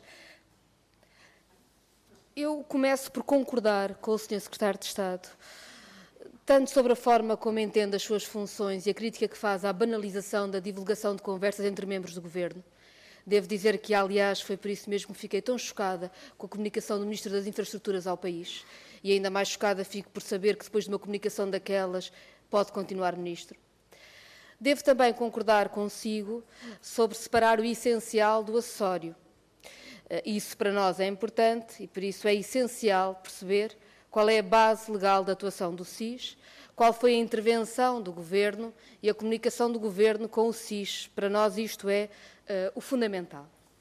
I: Eu começo por concordar com o Sr. Secretário de Estado, tanto sobre a forma como entende as suas funções e a crítica que faz à banalização da divulgação de conversas entre membros do Governo. Devo dizer que, aliás, foi por isso mesmo que fiquei tão chocada com a comunicação do Ministro das Infraestruturas ao país. E ainda mais chocada fico por saber que, depois de uma comunicação daquelas, pode continuar Ministro. Devo também concordar consigo sobre separar o essencial do acessório. Isso para nós é importante e, por isso, é essencial perceber qual é a base legal da atuação do SIS, qual foi a intervenção do Governo e a comunicação do Governo com o SIS. Para nós isto é o fundamental.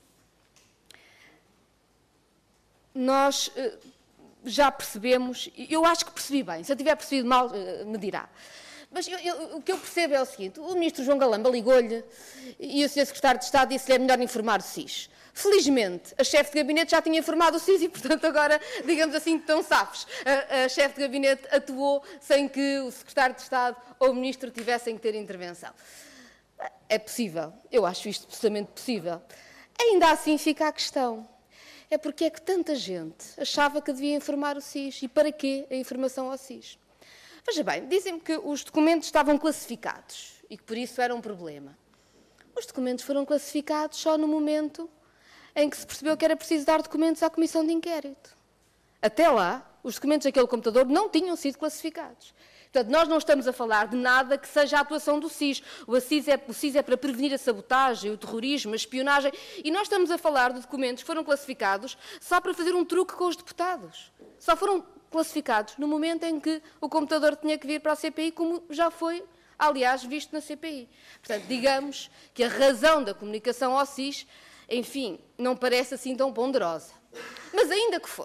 I: Nós já percebemos, eu acho que percebi bem, se eu tiver percebido mal, me dirá. Mas o que eu percebo é o seguinte: o Ministro João Galamba ligou-lhe e o Sr. Secretário de Estado disse-lhe é melhor informar o SIS. Felizmente, a chefe de gabinete já tinha informado o SIS e, portanto, agora, digamos assim, estão safos. A chefe de gabinete atuou sem que o Secretário de Estado ou o Ministro tivessem que ter intervenção. É possível. Eu acho isto absolutamente possível. Ainda assim fica a questão. É porque é que tanta gente achava que devia informar o SIS e para quê a informação ao SIS? Veja bem, dizem-me que os documentos estavam classificados e que por isso era um problema. Os documentos foram classificados só no momento em que se percebeu que era preciso dar documentos à Comissão de Inquérito. Até lá, os documentos daquele computador não tinham sido classificados. Portanto, nós não estamos a falar de nada que seja a atuação do SIS. O SIS é para prevenir a sabotagem, o terrorismo, a espionagem. E nós estamos a falar de documentos que foram classificados só para fazer um truque com os deputados. Só foram classificados no momento em que o computador tinha que vir para a CPI, como já foi, aliás, visto na CPI. Portanto, digamos que a razão da comunicação ao SIS, enfim, não parece assim tão ponderosa. Mas ainda que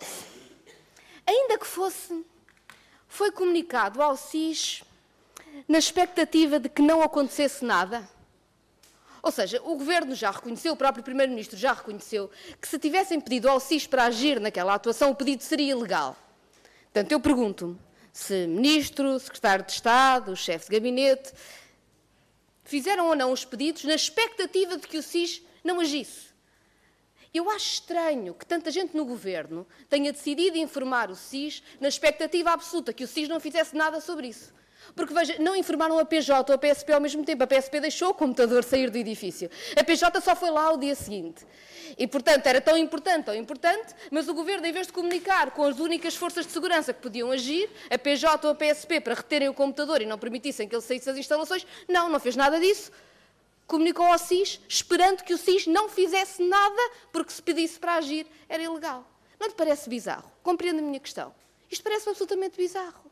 I: fosse, foi comunicado ao SIS na expectativa de que não acontecesse nada. Ou seja, o Governo já reconheceu, o próprio Primeiro-Ministro já reconheceu, que se tivessem pedido ao SIS para agir naquela atuação, o pedido seria ilegal. Portanto, eu pergunto-me se Ministro, Secretário de Estado, o chefe de gabinete, fizeram ou não os pedidos na expectativa de que o SIS não agisse. Eu acho estranho que tanta gente no Governo tenha decidido informar o SIS na expectativa absoluta que o SIS não fizesse nada sobre isso. Porque, veja, não informaram a PJ ou a PSP ao mesmo tempo. A PSP deixou o computador sair do edifício. A PJ só foi lá ao dia seguinte. E, portanto, era tão importante, mas o Governo, em vez de comunicar com as únicas forças de segurança que podiam agir, a PJ ou a PSP, para reterem o computador e não permitissem que ele saísse das instalações, não fez nada disso. Comunicou ao SIS, esperando que o SIS não fizesse nada, porque se pedisse para agir era ilegal. Não lhe parece bizarro? Compreende a minha questão? Isto parece absolutamente bizarro.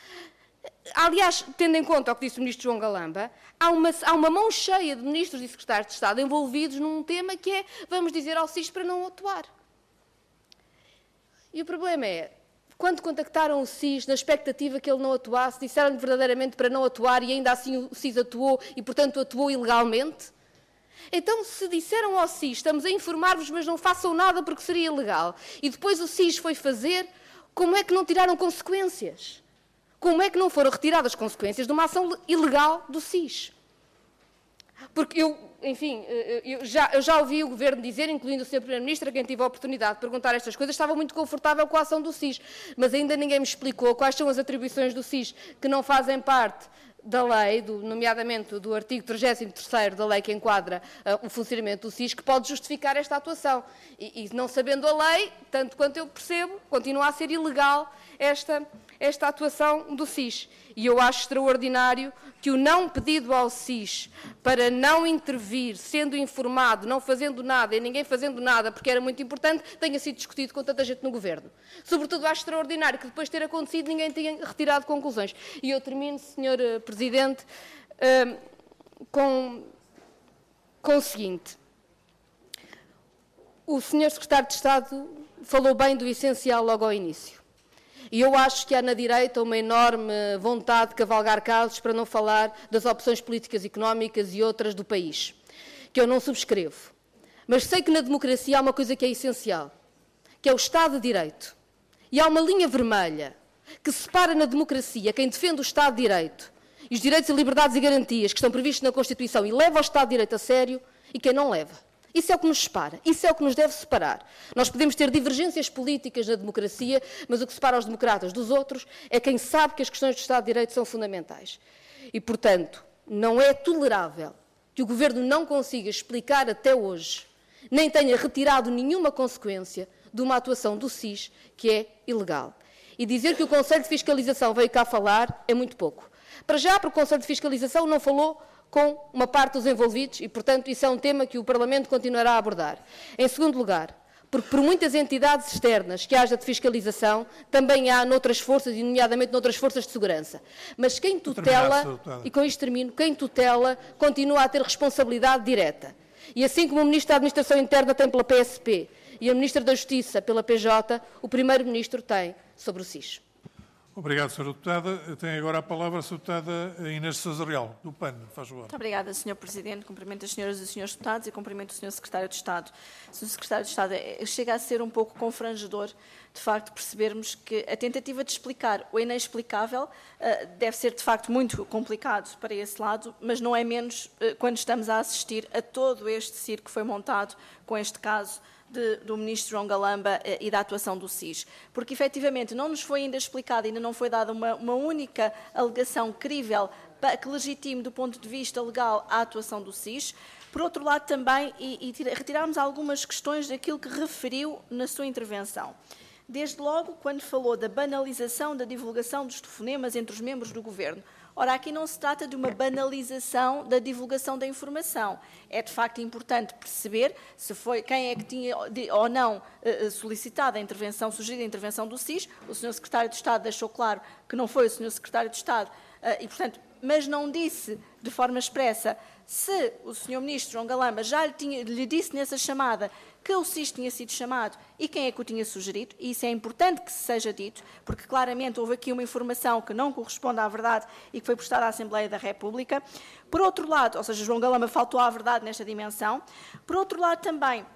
I: Aliás, tendo em conta o que disse o Ministro João Galamba, há uma mão cheia de Ministros e Secretários de Estado envolvidos num tema que é, vamos dizer ao SIS para não atuar. E o problema é, quando contactaram o SIS na expectativa que ele não atuasse, disseram-lhe verdadeiramente para não atuar e ainda assim o SIS atuou e, portanto, atuou ilegalmente? Então, se disseram ao SIS, estamos a informar-vos, mas não façam nada porque seria ilegal, e depois o SIS foi fazer, como é que não tiraram consequências? Como é que não foram retiradas consequências de uma ação ilegal do SIS? Porque eu já ouvi o Governo dizer, incluindo o Sr. Primeiro-Ministro, a quem tive a oportunidade de perguntar estas coisas, estava muito confortável com a ação do SIS, mas ainda ninguém me explicou quais são as atribuições do SIS que não fazem parte da lei, nomeadamente do artigo 33º da lei que enquadra o funcionamento do SIS, que pode justificar esta atuação. E não sabendo a lei, tanto quanto eu percebo, continua a ser ilegal esta atuação do SIS. E eu acho extraordinário que o não pedido ao SIS para não intervir, sendo informado, não fazendo nada e ninguém fazendo nada, porque era muito importante, tenha sido discutido com tanta gente no Governo. Sobretudo acho extraordinário que depois de ter acontecido ninguém tenha retirado conclusões. E eu termino, Sr. Presidente, com o seguinte. O Sr. Secretário de Estado falou bem do essencial logo ao início. E eu acho que há na direita uma enorme vontade de cavalgar casos para não falar das opções políticas e económicas e outras do país, que eu não subscrevo. Mas sei que na democracia há uma coisa que é essencial, que é o Estado de Direito. E há uma linha vermelha que separa na democracia quem defende o Estado de Direito e os direitos e liberdades e garantias que estão previstos na Constituição e leva o Estado de Direito a sério e quem não leva. Isso é o que nos separa, isso é o que nos deve separar. Nós podemos ter divergências políticas na democracia, mas o que separa os democratas dos outros é quem sabe que as questões do Estado de Direito são fundamentais. E, portanto, não é tolerável que o Governo não consiga explicar até hoje, nem tenha retirado nenhuma consequência de uma atuação do SIS que é ilegal. E dizer que o Conselho de Fiscalização veio cá falar é muito pouco. Para já, porque o Conselho de Fiscalização não falou com uma parte dos envolvidos e, portanto, isso é um tema que o Parlamento continuará a abordar. Em segundo lugar, porque por muitas entidades externas que haja de fiscalização, também há noutras forças, e nomeadamente noutras forças de segurança. Mas quem tutela, e com isto termino, quem tutela continua a ter responsabilidade direta. E assim como o Ministro da Administração Interna tem pela PSP e a Ministra da Justiça pela PJ, o Primeiro-Ministro tem sobre o SIS.
A: Obrigado, Sra. Deputada. Tem agora a palavra a Sra. Deputada Inês de Sousa Real, do PAN. Faz favor.
J: Muito obrigada, Sr. Presidente. Cumprimento as senhoras e os senhores deputados e cumprimento o Sr. Secretário de Estado. Sr. Secretário de Estado, chega a ser um pouco confrangedor, de facto, percebermos que a tentativa de explicar o inexplicável deve ser, de facto, muito complicado para esse lado, mas não é menos quando estamos a assistir a todo este circo que foi montado com este caso do Ministro João Galamba e da atuação do SIS. Porque, efetivamente, não nos foi ainda explicada, ainda não foi dada uma única alegação crível que legitime, do ponto de vista legal, a atuação do SIS. Por outro lado, também, retirarmos algumas questões daquilo que referiu na sua intervenção. Desde logo, quando falou da banalização da divulgação dos telefonemas entre os membros do Governo. Ora, aqui não se trata de uma banalização da divulgação da informação. É, de facto, importante perceber se foi quem é que tinha ou não solicitado a intervenção, sugerido a intervenção do SIS. O Sr. Secretário de Estado deixou claro que não foi o Sr. Secretário de Estado e, portanto, mas não disse de forma expressa se o Sr. Ministro João Galamba já lhe disse nessa chamada que o SIS tinha sido chamado e quem é que o tinha sugerido, e isso é importante que se seja dito, porque claramente houve aqui uma informação que não corresponde à verdade e que foi prestada à Assembleia da República. Por outro lado, ou seja, João Galamba faltou à verdade nesta dimensão. Por outro lado também,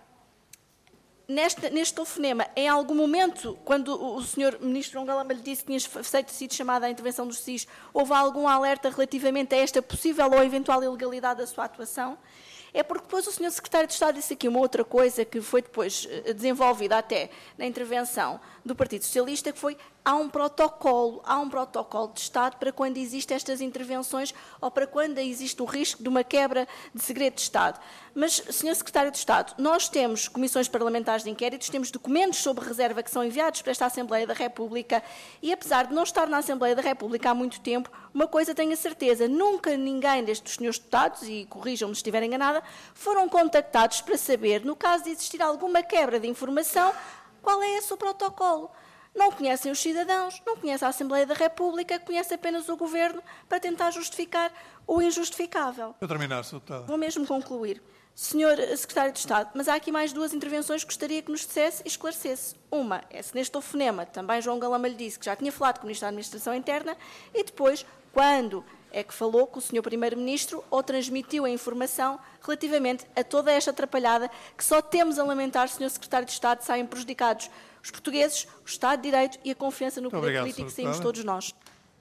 J: neste telefonema, em algum momento, quando o Sr. Ministro João Galamba lhe disse que tinha sido chamada à intervenção do SIS, houve algum alerta relativamente a esta possível ou eventual ilegalidade da sua atuação? É porque depois o Sr. Secretário de Estado disse aqui uma outra coisa que foi depois desenvolvida até na intervenção do Partido Socialista, que foi há um protocolo de Estado para quando existem estas intervenções ou para quando existe o risco de uma quebra de segredo de Estado. Mas, Sr. Secretário de Estado, nós temos comissões parlamentares de inquéritos, temos documentos sob reserva que são enviados para esta Assembleia da República e, apesar de não estar na Assembleia da República há muito tempo, uma coisa tenho a certeza, nunca ninguém destes senhores deputados, e corrijam-me se estiver enganada, foram contactados para saber, no caso de existir alguma quebra de informação, qual é esse o protocolo. Não conhecem os cidadãos, não conhecem a Assembleia da República, conhecem apenas o Governo para tentar justificar o injustificável.
A: Para terminar, Sra. Deputada.
J: Vou mesmo concluir. Senhor Secretário de Estado, mas há aqui mais duas intervenções que gostaria que nos dissesse e esclarecesse. Uma é se neste telefonema também João Galamba lhe disse que já tinha falado com o Ministro da Administração Interna e depois, quando é que falou com o Sr. Primeiro-Ministro ou transmitiu a informação relativamente a toda esta atrapalhada que só temos a lamentar, Sr. Secretário de Estado, saem prejudicados os portugueses, o Estado de Direito e a confiança no poder político que saímos todos nós.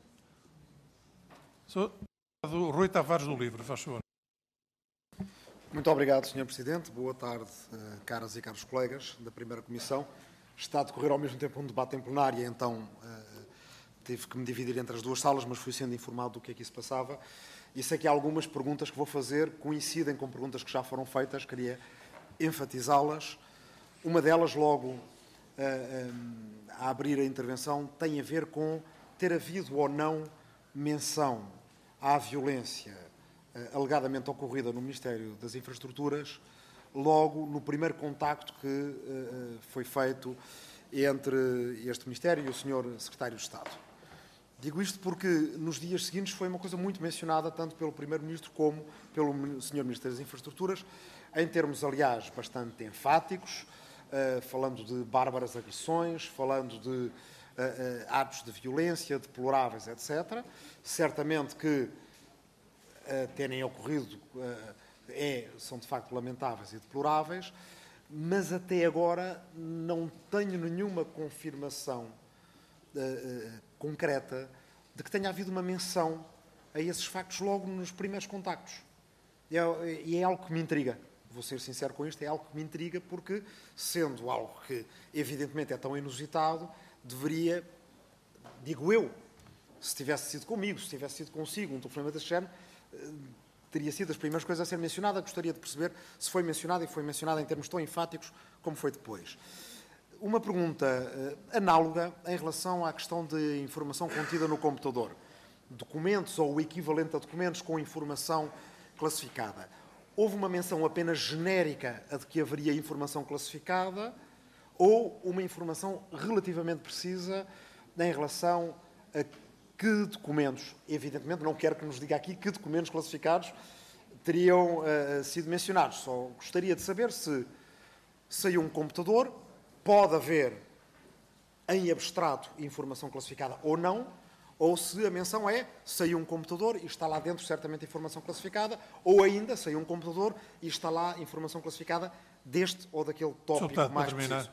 A: Rui Tavares do Livre, faz favor.
K: Muito obrigado, Sr. Presidente. Boa tarde, caras e caros colegas da Primeira Comissão. Está a decorrer ao mesmo tempo um debate em plenária, então tive que me dividir entre as duas salas, mas fui sendo informado do que aqui se passava. E sei que há algumas perguntas que vou fazer coincidem com perguntas que já foram feitas, queria enfatizá-las. Uma delas, logo a abrir a intervenção, tem a ver com ter havido ou não menção à violência alegadamente ocorrida no Ministério das Infraestruturas, logo no primeiro contacto que foi feito entre este Ministério e o Sr. Secretário de Estado. Digo isto porque nos dias seguintes foi uma coisa muito mencionada tanto pelo Primeiro-Ministro como pelo Sr. Ministro das Infraestruturas, em termos, aliás, bastante enfáticos, falando de bárbaras agressões, falando de atos de violência deploráveis, etc. Certamente que terem ocorrido são de facto lamentáveis e deploráveis, mas até agora não tenho nenhuma confirmação concreta de que tenha havido uma menção a esses factos logo nos primeiros contactos. E é algo que me intriga. Vou ser sincero com isto, é algo que me intriga porque, sendo algo que evidentemente é tão inusitado, deveria, digo eu, se tivesse sido comigo, se tivesse sido consigo, um telefonema deste género, teria sido as primeiras coisas a ser mencionada. Gostaria de perceber se foi mencionada e foi mencionada em termos tão enfáticos como foi depois. Uma pergunta análoga em relação à questão de informação contida no computador. Documentos ou o equivalente a documentos com informação classificada. Houve uma menção apenas genérica a de que haveria informação classificada ou uma informação relativamente precisa em relação a que documentos, evidentemente não quero que nos diga aqui que documentos classificados teriam sido mencionados, só gostaria de saber se saiu um computador, pode haver em abstrato informação classificada ou não, ou se a menção é saiu um computador e está lá dentro certamente informação classificada, ou ainda saiu um computador e está lá informação classificada deste ou daquele tópico mais preciso.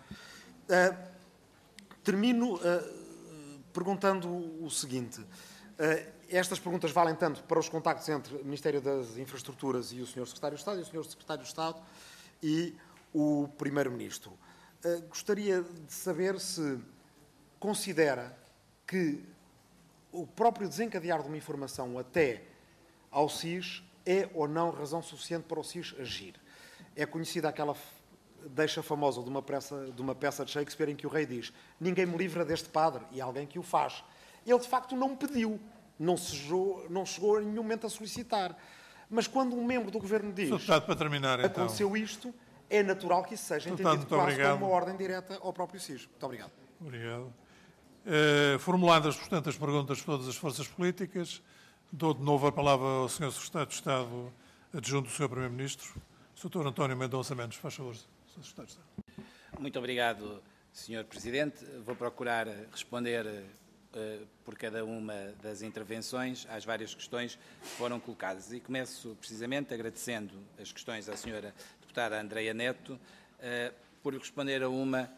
K: Termino perguntando o seguinte. Estas perguntas valem tanto para os contactos entre o Ministério das Infraestruturas e o Sr. Secretário de Estado, e o Sr. Secretário de Estado e o Primeiro-Ministro. Gostaria de saber se considera que o próprio desencadear de uma informação até ao SIS é ou não razão suficiente para o SIS agir. É conhecida aquela deixa famosa de uma peça de Shakespeare em que o rei diz: ninguém me livra deste padre, e alguém que o faz. Ele, de facto, não pediu, não chegou em nenhum momento a solicitar. Mas quando um membro do Governo diz
A: para terminar, então.
K: Aconteceu isto, é natural que isso seja entendido quase como uma ordem direta ao próprio SIS. Muito obrigado.
A: Obrigado. Formuladas, portanto, as perguntas de todas as forças políticas, dou de novo a palavra ao Sr. Secretário de Estado adjunto do Sr. Primeiro-Ministro, Sr. António Mendonça Mendes. Faz favor, Sr. Secretário de Estado.
F: Muito obrigado, Sr. Presidente. Vou procurar responder por cada uma das intervenções às várias questões que foram colocadas. E começo precisamente agradecendo as questões à Sra. Deputada Andreia Neto por responder a uma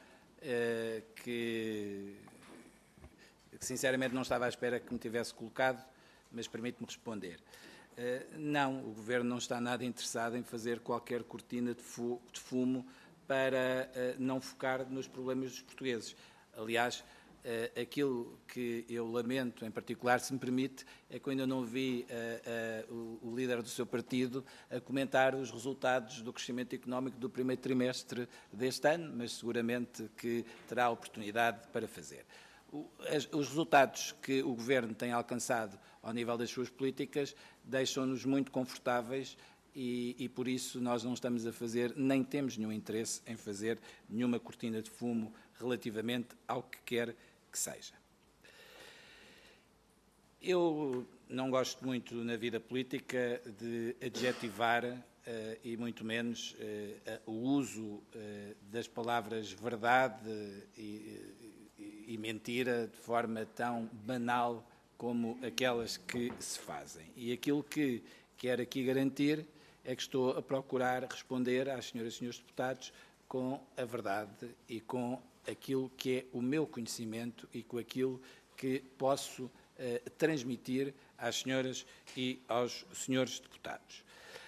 F: que sinceramente não estava à espera que me tivesse colocado, mas permite-me responder. Não, o Governo não está nada interessado em fazer qualquer cortina de fumo para não focar nos problemas dos portugueses. Aliás, aquilo que eu lamento, em particular, se me permite, é que eu ainda não vi o líder do seu partido a comentar os resultados do crescimento económico do primeiro trimestre deste ano, mas seguramente que terá a oportunidade para fazer. Os resultados que o Governo tem alcançado ao nível das suas políticas deixam-nos muito confortáveis e por isso nós não estamos a fazer, nem temos nenhum interesse em fazer nenhuma cortina de fumo relativamente ao que quer que seja. Eu não gosto muito na vida política de adjetivar e muito menos o uso das palavras verdade e mentira de forma tão banal como aquelas que se fazem. E aquilo que quero aqui garantir é que estou a procurar responder às senhoras e senhores deputados com a verdade e com aquilo que é o meu conhecimento e com aquilo que posso transmitir às senhoras e aos senhores deputados.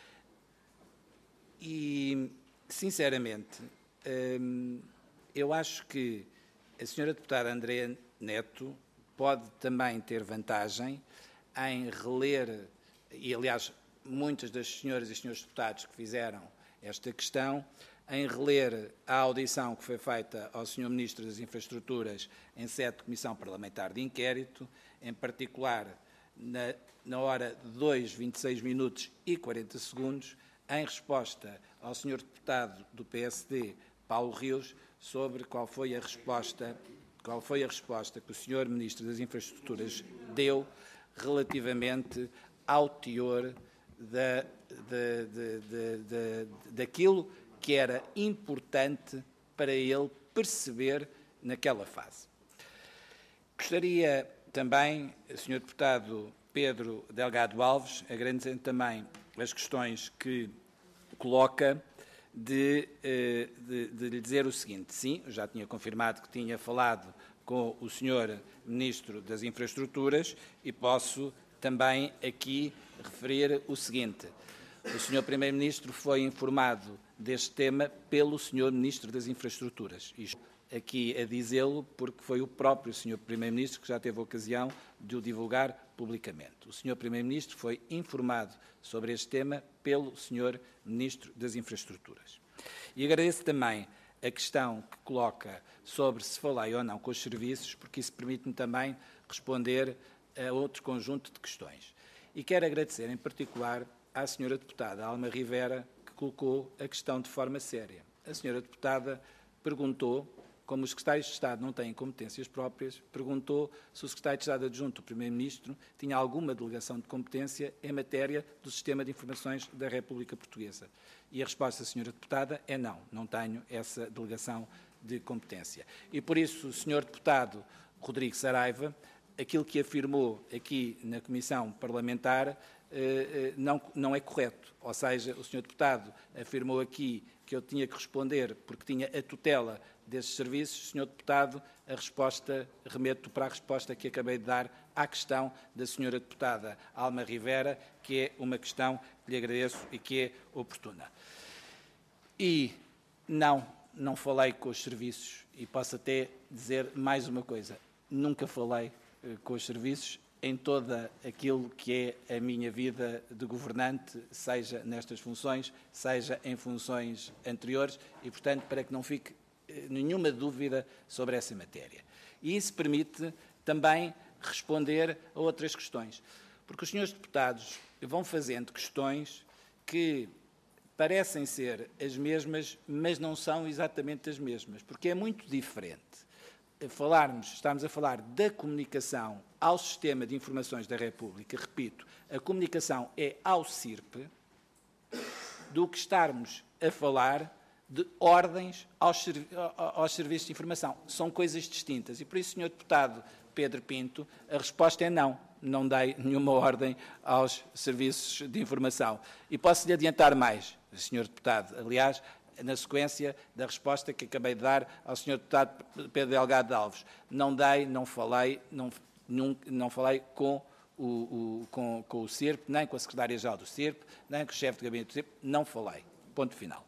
F: E, sinceramente, eu acho que a senhora deputada Andreia Neto pode também ter vantagem em reler, e aliás, muitas das senhoras e senhores deputados que fizeram esta questão, em reler a audição que foi feita ao Sr. Ministro das Infraestruturas em sede de Comissão Parlamentar de Inquérito, em particular na hora de 2, 26 minutos e 40 segundos, em resposta ao Sr. Deputado do PSD, Paulo Rios, sobre qual foi a resposta que o Sr. Ministro das Infraestruturas deu relativamente ao teor daquilo que era importante para ele perceber naquela fase. Gostaria também, Sr. Deputado Pedro Delgado Alves, agradecendo também as questões que coloca, de lhe dizer o seguinte: sim, já tinha confirmado que tinha falado com o Sr. Ministro das Infraestruturas e posso também aqui referir o seguinte: o Sr. Primeiro-Ministro foi informado deste tema pelo Sr. Ministro das Infraestruturas. E estou aqui a dizê-lo porque foi o próprio Sr. Primeiro-Ministro que já teve a ocasião de o divulgar publicamente. O Sr. Primeiro-Ministro foi informado sobre este tema pelo Sr. Ministro das Infraestruturas. E agradeço também a questão que coloca sobre se falei ou não com os serviços, porque isso permite-me também responder a outro conjunto de questões. E quero agradecer, em particular, à Sra. Deputada Alma Rivera, que colocou a questão de forma séria. A Sra. Deputada perguntou, como os secretários de Estado não têm competências próprias, perguntou se o secretário de Estado adjunto do Primeiro-Ministro tinha alguma delegação de competência em matéria do Sistema de Informações da República Portuguesa. E a resposta da Sra. Deputada é não, não tenho essa delegação de competência. E por isso, o Sr. Deputado Rodrigo Saraiva, aquilo que afirmou aqui na Comissão Parlamentar não é correto. Ou seja, o Sr. Deputado afirmou aqui que eu tinha que responder porque tinha a tutela desses serviços. Sr. Deputado, a resposta, remeto para a resposta que acabei de dar à questão da Sra. Deputada Alma Rivera, que é uma questão que lhe agradeço e que é oportuna. E não falei com os serviços, e posso até dizer mais uma coisa: nunca falei com os serviços em toda aquilo que é a minha vida de governante, seja nestas funções, seja em funções anteriores, e, portanto, para que não fique nenhuma dúvida sobre essa matéria. E isso permite também responder a outras questões, porque os senhores deputados vão fazendo questões que parecem ser as mesmas, mas não são exatamente as mesmas, porque é muito diferente estamos a falar da comunicação ao Sistema de Informações da República, repito, a comunicação é ao CIRP, do que estarmos a falar de ordens aos serviços de informação. São coisas distintas. E por isso, Sr. Deputado Pedro Pinto, a resposta é não dei nenhuma ordem aos serviços de informação. E posso-lhe adiantar mais, Sr. Deputado, aliás, na sequência da resposta que acabei de dar ao Sr. Deputado Pedro Delgado Alves. Não falei com o CIRP, nem com a Secretária-Geral do CIRP, nem com o chefe de gabinete do CIRP, não falei. Ponto final.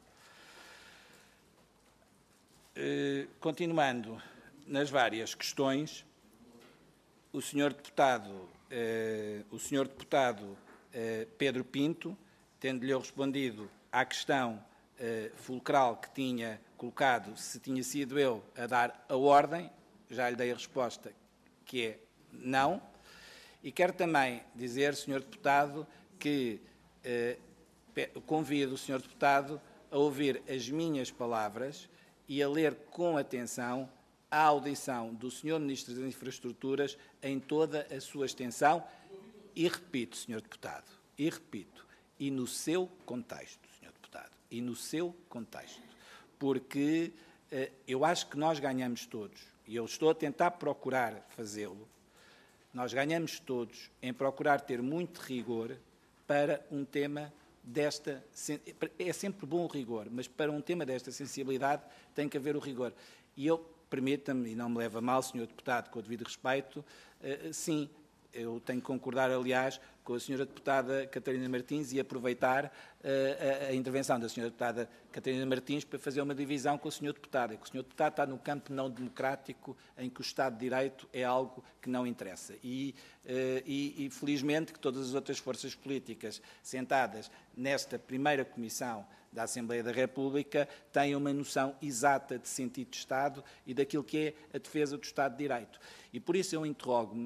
F: Continuando nas várias questões, o Sr. Deputado Pedro Pinto, tendo-lhe respondido à questão fulcral que tinha colocado, se tinha sido eu a dar a ordem, já lhe dei a resposta que é não. E quero também dizer, Sr. Deputado, que convido o Sr. Deputado a ouvir as minhas palavras e a ler com atenção a audição do Sr. Ministro das Infraestruturas em toda a sua extensão e repito, Sr. Deputado, e no seu contexto, Sr. Deputado, e no seu contexto, porque eu acho que nós ganhamos todos, e eu estou a tentar procurar fazê-lo, nós ganhamos todos em procurar ter muito rigor para um tema desta... É sempre bom o rigor, mas para um tema desta sensibilidade tem que haver o rigor. E eu, permita-me, e não me leva a mal, Sr. Deputado, com o devido respeito, sim, eu tenho que concordar, aliás, com a Sra. Deputada Catarina Martins e aproveitar a intervenção da Sra. Deputada Catarina Martins para fazer uma divisão com o Sr. Deputado. Que o Sr. Deputado está no campo não democrático em que o Estado de Direito é algo que não interessa. E felizmente que todas as outras forças políticas sentadas nesta primeira Comissão da Assembleia da República têm uma noção exata de sentido de Estado e daquilo que é a defesa do Estado de Direito. E por isso eu interrogo-me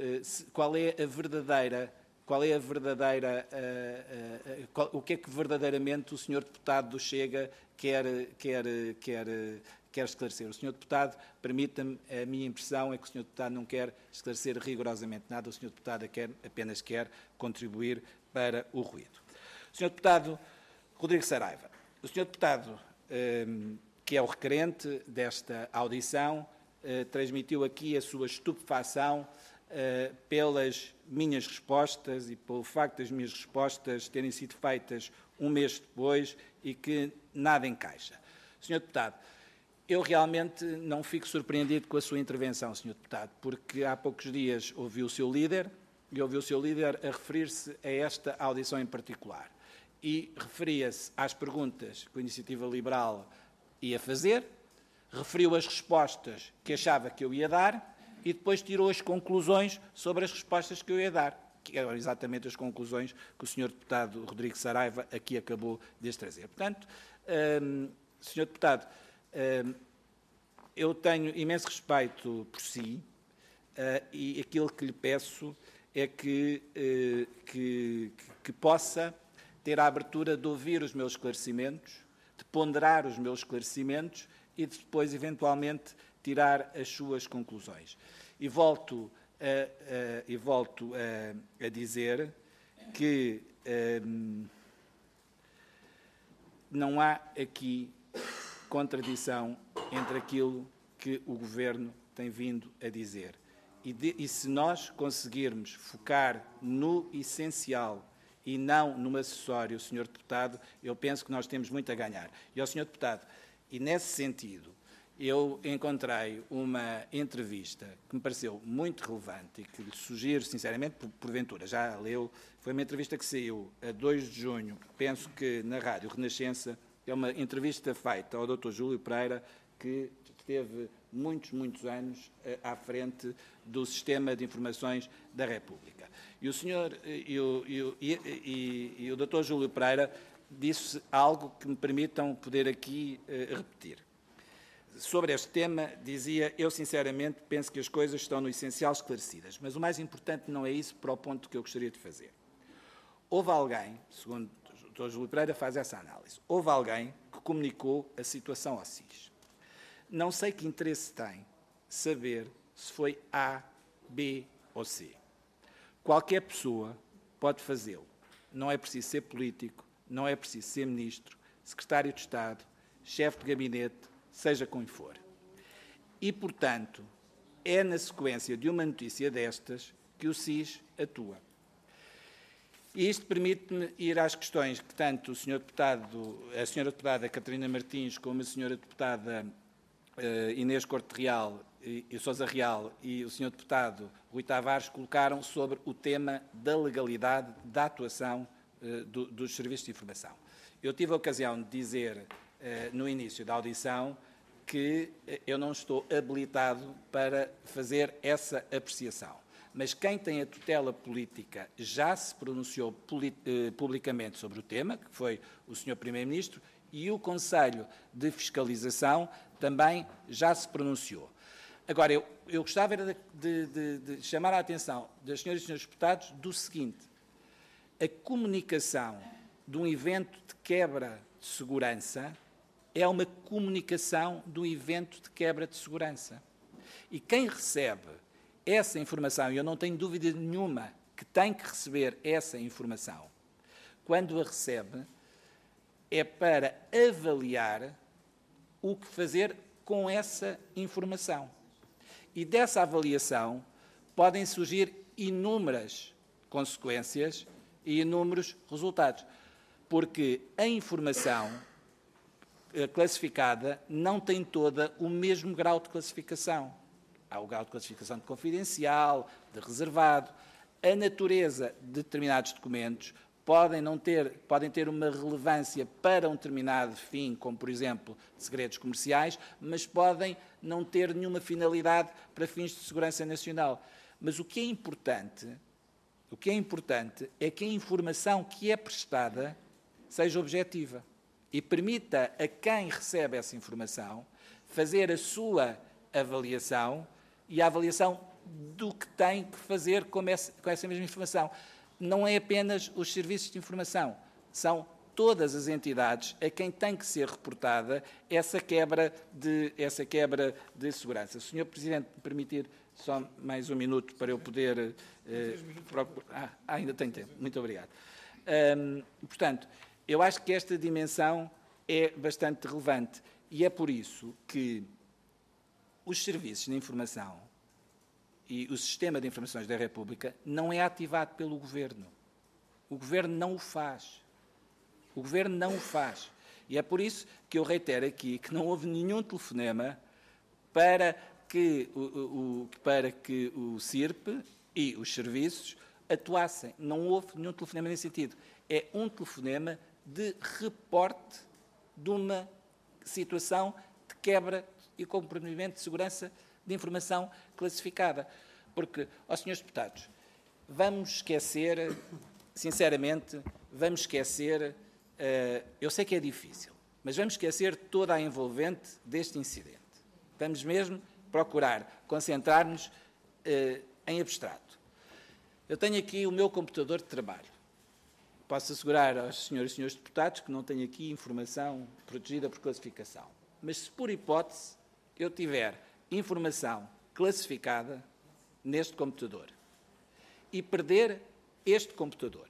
F: o que é que verdadeiramente o Sr. Deputado do Chega quer esclarecer. O Sr. Deputado, permita-me, a minha impressão é que o Sr. Deputado não quer esclarecer rigorosamente nada, o Sr. Deputado apenas quer contribuir para o ruído. O Sr. Deputado Rodrigo Saraiva, o Sr. Deputado que é o requerente desta audição, transmitiu aqui a sua estupefação pelas minhas respostas e pelo facto das minhas respostas terem sido feitas um mês depois e que nada encaixa. Sr. Deputado, eu realmente não fico surpreendido com a sua intervenção, Sr. Deputado, porque há poucos dias ouvi o seu líder a referir-se a esta audição em particular e referia-se às perguntas que a Iniciativa Liberal ia fazer, referiu as respostas que achava que eu ia dar e depois tirou as conclusões sobre as respostas que eu ia dar, que eram exatamente as conclusões que o Sr. Deputado Rodrigo Saraiva aqui acabou de trazer. Portanto, Sr. Deputado, eu tenho imenso respeito por si e aquilo que lhe peço é que possa ter a abertura de ouvir os meus esclarecimentos, de ponderar os meus esclarecimentos e de depois, eventualmente, tirar as suas conclusões. E volto a dizer que não há aqui contradição entre aquilo que o Governo tem vindo a dizer. E se nós conseguirmos focar no essencial e não no acessório, Sr. Deputado, eu penso que nós temos muito a ganhar. E ao Sr. Deputado, e nesse sentido, eu encontrei uma entrevista que me pareceu muito relevante e que lhe sugiro, sinceramente, porventura, já leu, foi uma entrevista que saiu a 2 de junho, penso que na Rádio Renascença, é uma entrevista feita ao Dr. Júlio Pereira, que esteve muitos anos à frente do Sistema de Informações da República. E o senhor e o Dr. Júlio Pereira disse algo que me permitam poder aqui repetir. Sobre este tema, dizia, eu sinceramente penso que as coisas estão no essencial esclarecidas, mas o mais importante não é isso para o ponto que eu gostaria de fazer. Houve alguém, segundo o Dr. Júlio Pereira faz essa análise, houve alguém que comunicou a situação ao SIS. Não sei que interesse tem saber se foi A, B ou C. Qualquer pessoa pode fazê-lo. Não é preciso ser político, não é preciso ser ministro, secretário de Estado, chefe de gabinete, seja quem for. E, portanto, é na sequência de uma notícia destas que o SIS atua. E isto permite-me ir às questões que tanto o Sr. Deputado, a Sra. Deputada Catarina Martins como a Sra. Deputada Inês Corte Real e Sousa Real e o Sr. Deputado Rui Tavares colocaram sobre o tema da legalidade da atuação dos serviços de informação. Eu tive a ocasião de dizer no início da audição que eu não estou habilitado para fazer essa apreciação. Mas quem tem a tutela política já se pronunciou publicamente sobre o tema, que foi o Sr. Primeiro-Ministro, e o Conselho de Fiscalização também já se pronunciou. Agora, eu gostava de chamar a atenção das senhoras e senhores deputados do seguinte: a comunicação de um evento de quebra de segurança é uma comunicação do evento de quebra de segurança. E quem recebe essa informação, e eu não tenho dúvida nenhuma que tem que receber essa informação, quando a recebe, é para avaliar o que fazer com essa informação. E dessa avaliação podem surgir inúmeras consequências e inúmeros resultados, porque a informação classificada não tem toda o mesmo grau de classificação. Há o grau de classificação de confidencial, de reservado. A natureza de determinados documentos podem ter uma relevância para um determinado fim, como, por exemplo, segredos comerciais, mas podem não ter nenhuma finalidade para fins de segurança nacional. Mas o que é importante é que a informação que é prestada seja objetiva e permita a quem recebe essa informação fazer a sua avaliação e a avaliação do que tem que fazer com essa mesma informação. Não é apenas os serviços de informação, são todas as entidades a quem tem que ser reportada essa quebra de segurança. Se o Sr. Presidente me permitir só mais um minuto para eu poder... ainda tenho tempo. Muito obrigado. Portanto, eu acho que esta dimensão é bastante relevante E é por isso que os serviços de informação e o sistema de informações da República não é ativado pelo Governo. O Governo não o faz. O Governo não o faz. E é por isso que eu reitero aqui que não houve nenhum telefonema para que o CIRP e os serviços atuassem. Não houve nenhum telefonema nesse sentido. É um telefonema de reporte de uma situação de quebra e comprometimento de segurança de informação classificada. Porque, aos senhores deputados, vamos esquecer, sinceramente, vamos esquecer, eu sei que é difícil, mas vamos esquecer toda a envolvente deste incidente. Vamos mesmo procurar concentrar-nos em abstrato. Eu tenho aqui o meu computador de trabalho. Posso assegurar aos senhores e senhores deputados que não tenho aqui informação protegida por classificação. Mas se, por hipótese, eu tiver informação classificada neste computador e perder este computador,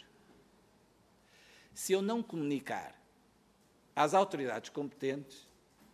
F: se eu não comunicar às autoridades competentes,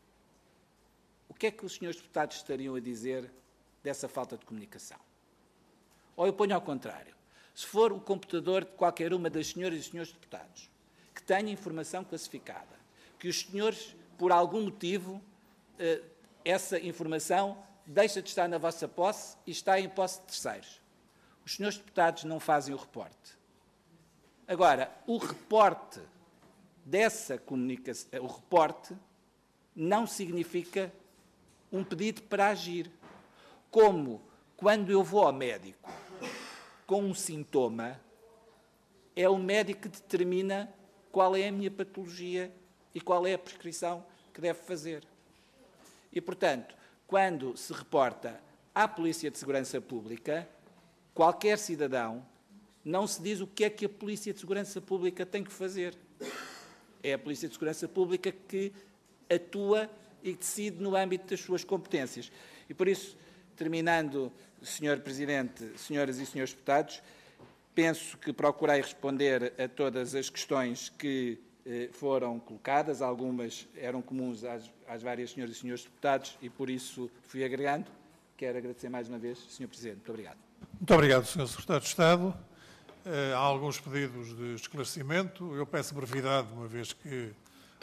F: o que é que os senhores deputados estariam a dizer dessa falta de comunicação? Ou eu ponho ao contrário. Se for o computador de qualquer uma das senhoras e senhores deputados que tenha informação classificada, que os senhores, por algum motivo, essa informação deixa de estar na vossa posse e está em posse de terceiros. Os senhores deputados não fazem o reporte. Agora, o reporte dessa comunicação, o reporte não significa um pedido para agir. Como quando eu vou ao médico com um sintoma, é o médico que determina qual é a minha patologia e qual é a prescrição que deve fazer. E, portanto, quando se reporta à Polícia de Segurança Pública, qualquer cidadão, não se diz o que é que a Polícia de Segurança Pública tem que fazer. É a Polícia de Segurança Pública que atua e decide no âmbito das suas competências. E, por isso, terminando, Sr. Presidente, senhoras e senhores deputados, penso que procurei responder a todas as questões que foram colocadas. Algumas eram comuns às várias senhoras e senhores deputados e, por isso, fui agregando. Quero agradecer mais uma vez, Sr. Presidente. Muito obrigado.
A: Muito obrigado, Sr. Secretário de Estado. Há alguns pedidos de esclarecimento. Eu peço brevidade, uma vez que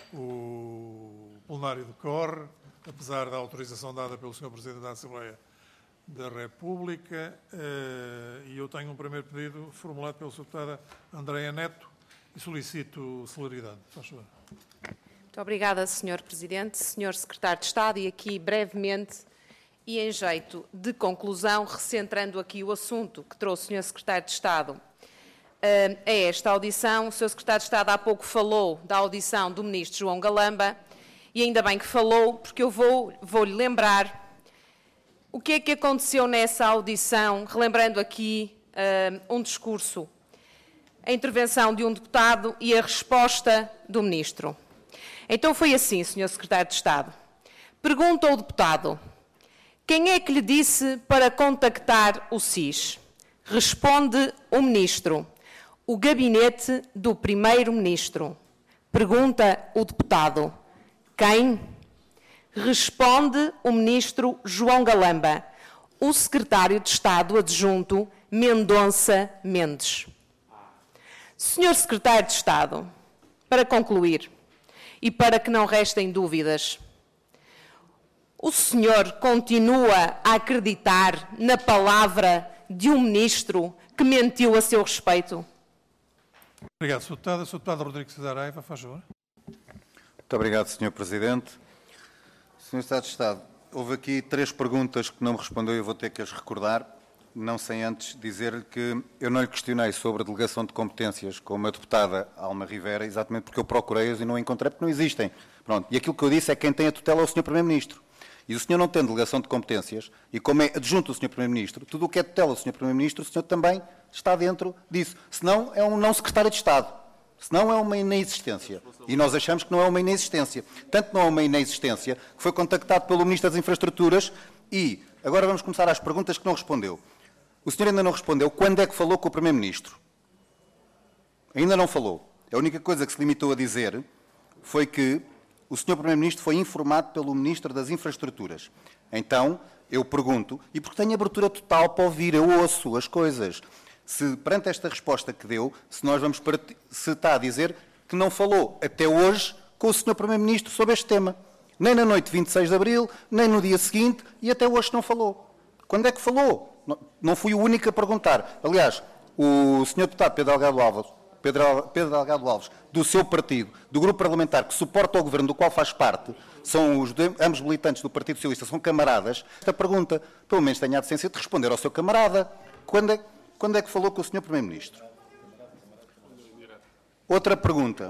A: o plenário decorre, apesar da autorização dada pelo Sr. Presidente da Assembleia da República, e eu tenho um primeiro pedido formulado pela Sra. Deputada Andreia Neto e solicito celeridade. Faz favor.
G: Muito obrigada, Sr. Presidente, Sr. Secretário de Estado, e aqui brevemente e em jeito de conclusão, recentrando aqui o assunto que trouxe o Sr. Secretário de Estado a esta audição. O Sr. Secretário de Estado há pouco falou da audição do Ministro João Galamba, e ainda bem que falou, porque eu vou-lhe lembrar o que é que aconteceu nessa audição, relembrando aqui um discurso, a intervenção de um deputado e a resposta do Ministro. Então foi assim, Sr. Secretário de Estado. Pergunta ao deputado: quem é que lhe disse para contactar o SIS? Responde o Ministro: o gabinete do Primeiro-Ministro. Pergunta o deputado: quem? Responde o Ministro João Galamba: o Secretário de Estado Adjunto Mendonça Mendes. Senhor Secretário de Estado, para concluir e para que não restem dúvidas, o senhor continua a acreditar na palavra de um ministro que mentiu a seu respeito?
A: Obrigado, Sr. Deputado. Sr. Deputado Rodrigues Cesareiva, faz favor.
B: Muito obrigado, Sr. Presidente. Sr. Secretário de Estado, houve aqui 3 perguntas que não me respondeu e eu vou ter que as recordar, não sem antes dizer-lhe que eu não lhe questionei sobre a delegação de competências com a deputada Alma Rivera, exatamente porque eu procurei-as e não encontrei, porque não existem. Pronto. E aquilo que eu disse é que quem tem a tutela é o Sr. Primeiro-Ministro. E o senhor não tem delegação de competências, e como é adjunto do Sr. Primeiro-Ministro, tudo o que é tutela do Sr. Primeiro-Ministro, o senhor também está dentro disso. Senão é um não secretário de Estado. Senão é uma inexistência. E nós achamos que não é uma inexistência. Tanto não é uma inexistência que foi contactado pelo Ministro das Infraestruturas e, agora vamos começar às perguntas que não respondeu. O senhor ainda não respondeu quando é que falou com o Primeiro-Ministro. Ainda não falou. A única coisa que se limitou a dizer foi que o Sr. Primeiro-Ministro foi informado pelo Ministro das Infraestruturas. Então, eu pergunto, e porque tenho abertura total para ouvir, eu ouço as coisas, se perante esta resposta que deu, se está a dizer que não falou até hoje com o Sr. Primeiro-Ministro sobre este tema. Nem na noite de 26 de Abril, nem no dia seguinte, e até hoje não falou. Quando é que falou? Não fui o único a perguntar. Aliás, o Sr. Deputado Pedro Delgado Alves, do seu partido, do grupo parlamentar que suporta o Governo, do qual faz parte, são ambos militantes do Partido Socialista, são camaradas. Esta pergunta, pelo menos tenha a decência de responder ao seu camarada. Quando é que falou com o Sr. Primeiro-Ministro? Outra pergunta.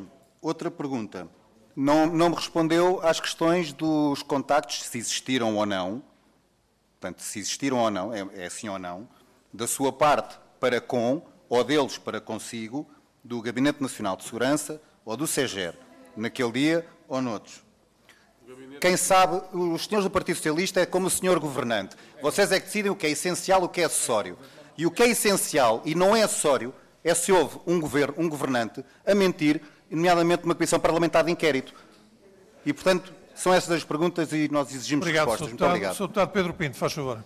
B: Não me respondeu às questões dos contactos, se existiram ou não. Portanto, se existiram ou não, é sim ou não, da sua parte para com, ou deles para consigo, do Gabinete Nacional de Segurança ou do SEGER, naquele dia ou noutros. Quem sabe, os senhores do Partido Socialista é como o senhor governante. Vocês é que decidem o que é essencial e o que é acessório. E o que é essencial e não é acessório é se houve um governante a mentir, nomeadamente numa comissão parlamentar de inquérito. E, portanto, são essas as perguntas e nós exigimos respostas. Muito obrigado.
A: Sr. Deputado Pedro Pinto, faz favor.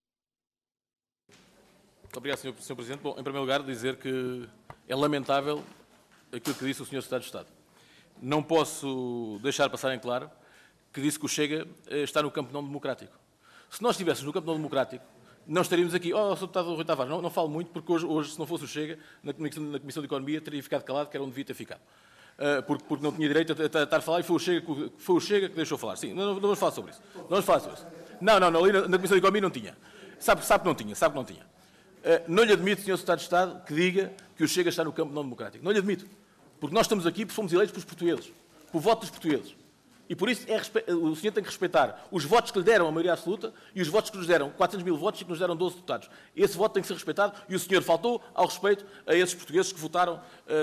E: Muito obrigado, Sr. Presidente. Bom, em primeiro lugar, dizer que é lamentável aquilo que disse o Sr. Secretário de Estado. Não posso deixar passar em claro que disse que o Chega está no campo não democrático. Se nós estivéssemos no campo não democrático, não estaríamos aqui. Sr. Deputado Rui Tavares, não falo muito, porque hoje, se não fosse o Chega, na Comissão de Economia, teria ficado calado, que era onde devia ter ficado. Porque não tinha direito a estar a falar e foi o Chega que deixou falar. Sim, não vamos falar sobre isso. Não, ali na Comissão de Economia não tinha. Sabe que não tinha. Não lhe admito, Sr. Secretário de Estado, que diga que o Chega está no campo não democrático. Não lhe admito. Porque nós estamos aqui porque fomos eleitos pelos portugueses. Por voto dos portugueses. E por isso o senhor tem que respeitar os votos que lhe deram a maioria absoluta e os votos que nos deram, 400 mil votos e que nos deram 12 deputados. Esse voto tem que ser respeitado e o senhor faltou ao respeito a esses portugueses que votaram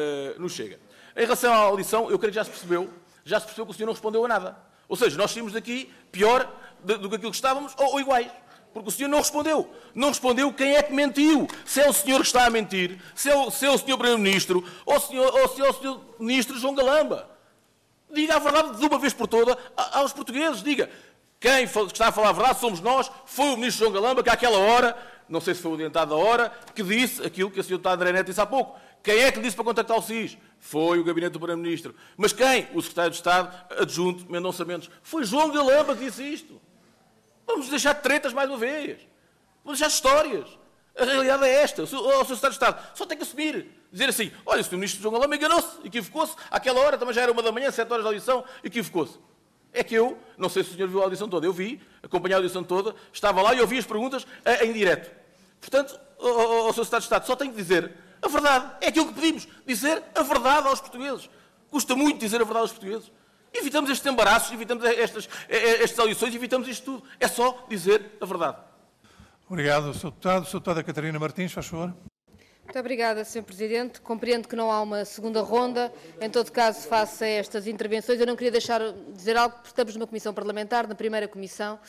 E: no Chega. Em relação à audição, eu creio que já se percebeu que o senhor não respondeu a nada. Ou seja, nós saímos daqui pior do que aquilo que estávamos ou iguais. Porque o senhor não respondeu. Não respondeu quem é que mentiu. Se é o senhor que está a mentir, se é o senhor Primeiro-Ministro ou se é o senhor Ministro João Galamba. Diga a verdade de uma vez por toda aos portugueses. Diga, quem está a falar a verdade somos nós, foi o Ministro João Galamba que àquela hora, não sei se foi adiantado da hora, que disse aquilo que a senhora André Neto disse há pouco. Quem é que lhe disse para contactar o SIS? Foi o Gabinete do Primeiro-Ministro. Mas quem? O Secretário de Estado adjunto Mendonça Mendes. Foi João Galamba que disse isto. Vamos deixar de tretas mais uma vez. Vamos deixar de histórias. A realidade é esta. O Sr. Secretário de Estado só tem que assumir. Dizer assim, olha, o Sr. Ministro João Galamba enganou-se, equivocou-se. Àquela hora, também já era 1 da manhã, 7 horas de audição, equivocou-se. É que eu, não sei se o senhor viu a audição toda, eu vi, acompanhei a audição toda, estava lá e ouvi as perguntas em direto. Portanto, ao Sr. Secretário de Estado, só tenho que dizer a verdade. É aquilo que pedimos, dizer a verdade aos portugueses. Custa muito dizer a verdade aos portugueses. Evitamos estes embaraços, evitamos estas audições, evitamos isto tudo. É só dizer a verdade.
A: Obrigado, Sr. Deputado. Sr. Deputada Catarina Martins, faz favor.
I: Muito obrigada, Sr. Presidente. Compreendo que não há uma segunda ronda. Em todo caso, face a estas intervenções, eu não queria deixar de dizer algo, porque estamos numa comissão parlamentar, na primeira comissão,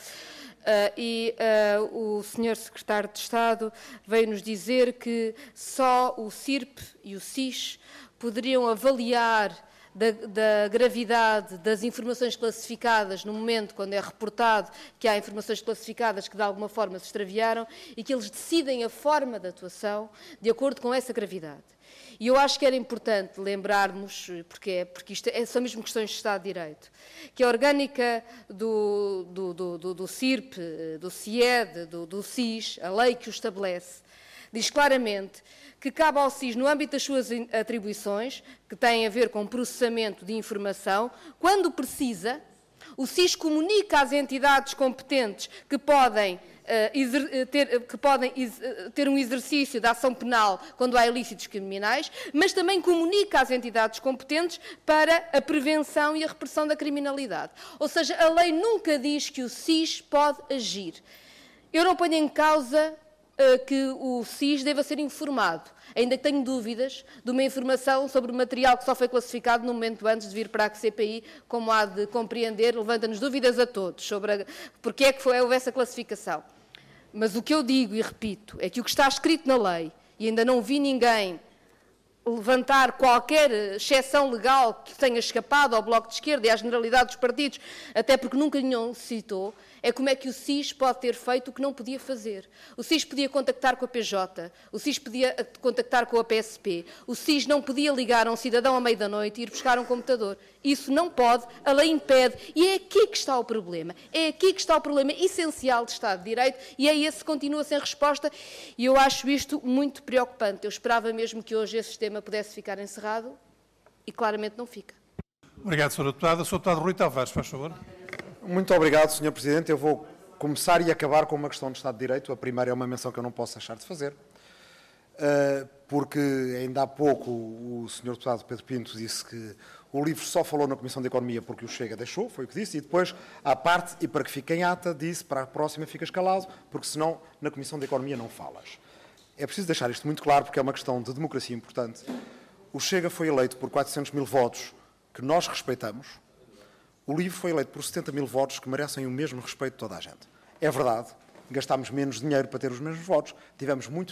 I: o Sr. Secretário de Estado veio-nos dizer que só o CIRP e o SIS poderiam avaliar da gravidade das informações classificadas no momento quando é reportado que há informações classificadas que de alguma forma se extraviaram e que eles decidem a forma de atuação de acordo com essa gravidade. E eu acho que era importante lembrarmos, porque isto são mesmo questões de Estado de Direito, que a orgânica do CIRP, do CIED, do SIS, a lei que o estabelece, diz claramente que cabe ao SIS, no âmbito das suas atribuições, que têm a ver com processamento de informação, quando precisa, o SIS comunica às entidades competentes que podem ter um exercício da ação penal quando há ilícitos criminais, mas também comunica às entidades competentes para a prevenção e a repressão da criminalidade. Ou seja, a lei nunca diz que o SIS pode agir. Eu não ponho em causa que o SIS deva ser informado. Ainda tenho dúvidas de uma informação sobre material que só foi classificado no momento antes de vir para a CPI, como há de compreender, levanta-nos dúvidas a todos sobre porque é que houve essa classificação. Mas o que eu digo e repito é que o que está escrito na lei, e ainda não vi ninguém levantar qualquer exceção legal que tenha escapado ao Bloco de Esquerda e à generalidade dos partidos, até porque nunca nenhum citou, é como é que o SIS pode ter feito o que não podia fazer. O SIS podia contactar com a PJ, o SIS podia contactar com a PSP, o SIS não podia ligar a um cidadão à meia-da-noite e ir buscar um computador. Isso não pode, a lei impede, e é aqui que está o problema. É aqui que está o problema essencial de Estado de Direito, e é esse que continua sem resposta, e eu acho isto muito preocupante. Eu esperava mesmo que hoje esse sistema pudesse ficar encerrado, e claramente não fica.
A: Obrigado, Sra. Deputada. Sr. Deputado Rui Tavares, faz favor.
K: Muito obrigado, Sr. Presidente. Eu vou começar e acabar com uma questão de Estado de Direito. A primeira é uma menção que eu não posso deixar de fazer, porque ainda há pouco o Sr. Deputado Pedro Pinto disse que o LIVRE só falou na Comissão de Economia porque o Chega deixou, foi o que disse, e depois, à parte, e para que fique em ata, disse para a próxima ficas calado, porque senão na Comissão de Economia não falas. É preciso deixar isto muito claro, porque é uma questão de democracia importante. O Chega foi eleito por 400 mil votos, que nós respeitamos. O LIVRE foi eleito por 70 mil votos que merecem o mesmo respeito de toda a gente. É verdade, gastámos menos dinheiro para ter os mesmos votos, tivemos muito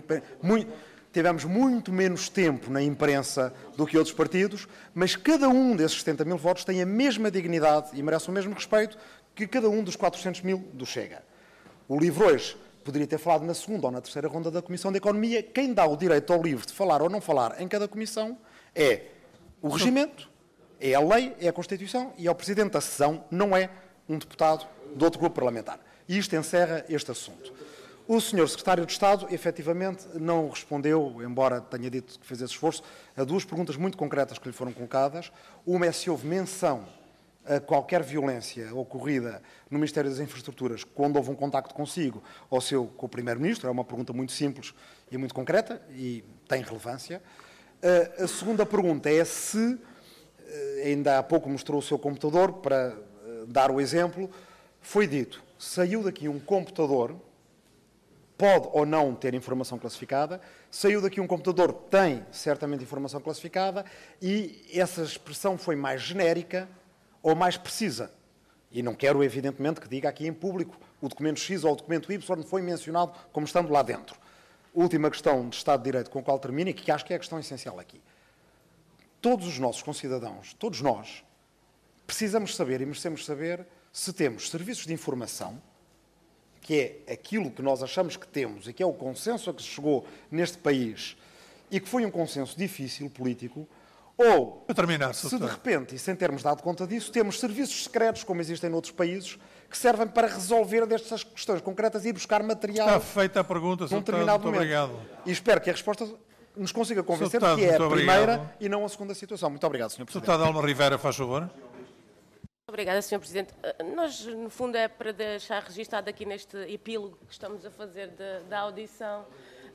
K: menos tempo na imprensa do que outros partidos, mas cada um desses 70 mil votos tem a mesma dignidade e merece o mesmo respeito que cada um dos 400 mil do Chega. O LIVRE hoje poderia ter falado na segunda ou na terceira ronda da Comissão de Economia. Quem dá o direito ao LIVRE de falar ou não falar em cada comissão é o regimento, é a lei, é a Constituição, e é o Presidente da sessão, não é um deputado de outro grupo parlamentar. E isto encerra este assunto. O Sr. Secretário de Estado, efetivamente, não respondeu, embora tenha dito que fez esse esforço, a duas perguntas muito concretas que lhe foram colocadas. Uma é se houve menção a qualquer violência ocorrida no Ministério das Infraestruturas quando houve um contacto consigo ou com o Primeiro-Ministro. É uma pergunta muito simples e muito concreta e tem relevância. A segunda pergunta é se, ainda há pouco mostrou o seu computador para dar o exemplo, foi dito, saiu daqui um computador, pode ou não ter informação classificada, saiu daqui um computador, tem certamente informação classificada, e essa expressão foi mais genérica ou mais precisa. E não quero, evidentemente, que diga aqui em público o documento X ou o documento Y foi mencionado como estando lá dentro. Última questão de Estado de Direito com a qual termino, e que acho que é a questão essencial aqui. Todos os nossos concidadãos, todos nós, precisamos saber e merecemos saber se temos serviços de informação, que é aquilo que nós achamos que temos e que é o consenso a que se chegou neste país e que foi um consenso difícil, político, ou, se de repente, e sem termos dado conta disso, temos serviços secretos, como existem noutros países, que servem para resolver destas questões concretas e buscar material.
A: Está feita a pergunta, Sr. Deputado. Muito obrigado.
K: E espero que a resposta nos consiga convencer de que é a primeira e não a segunda situação. Muito obrigado, Sr. Presidente.
A: Deputado Alma Rivera, faz favor.
H: Obrigada, Sr. Presidente. Nós, no fundo, é para deixar registado aqui neste epílogo que estamos a fazer da audição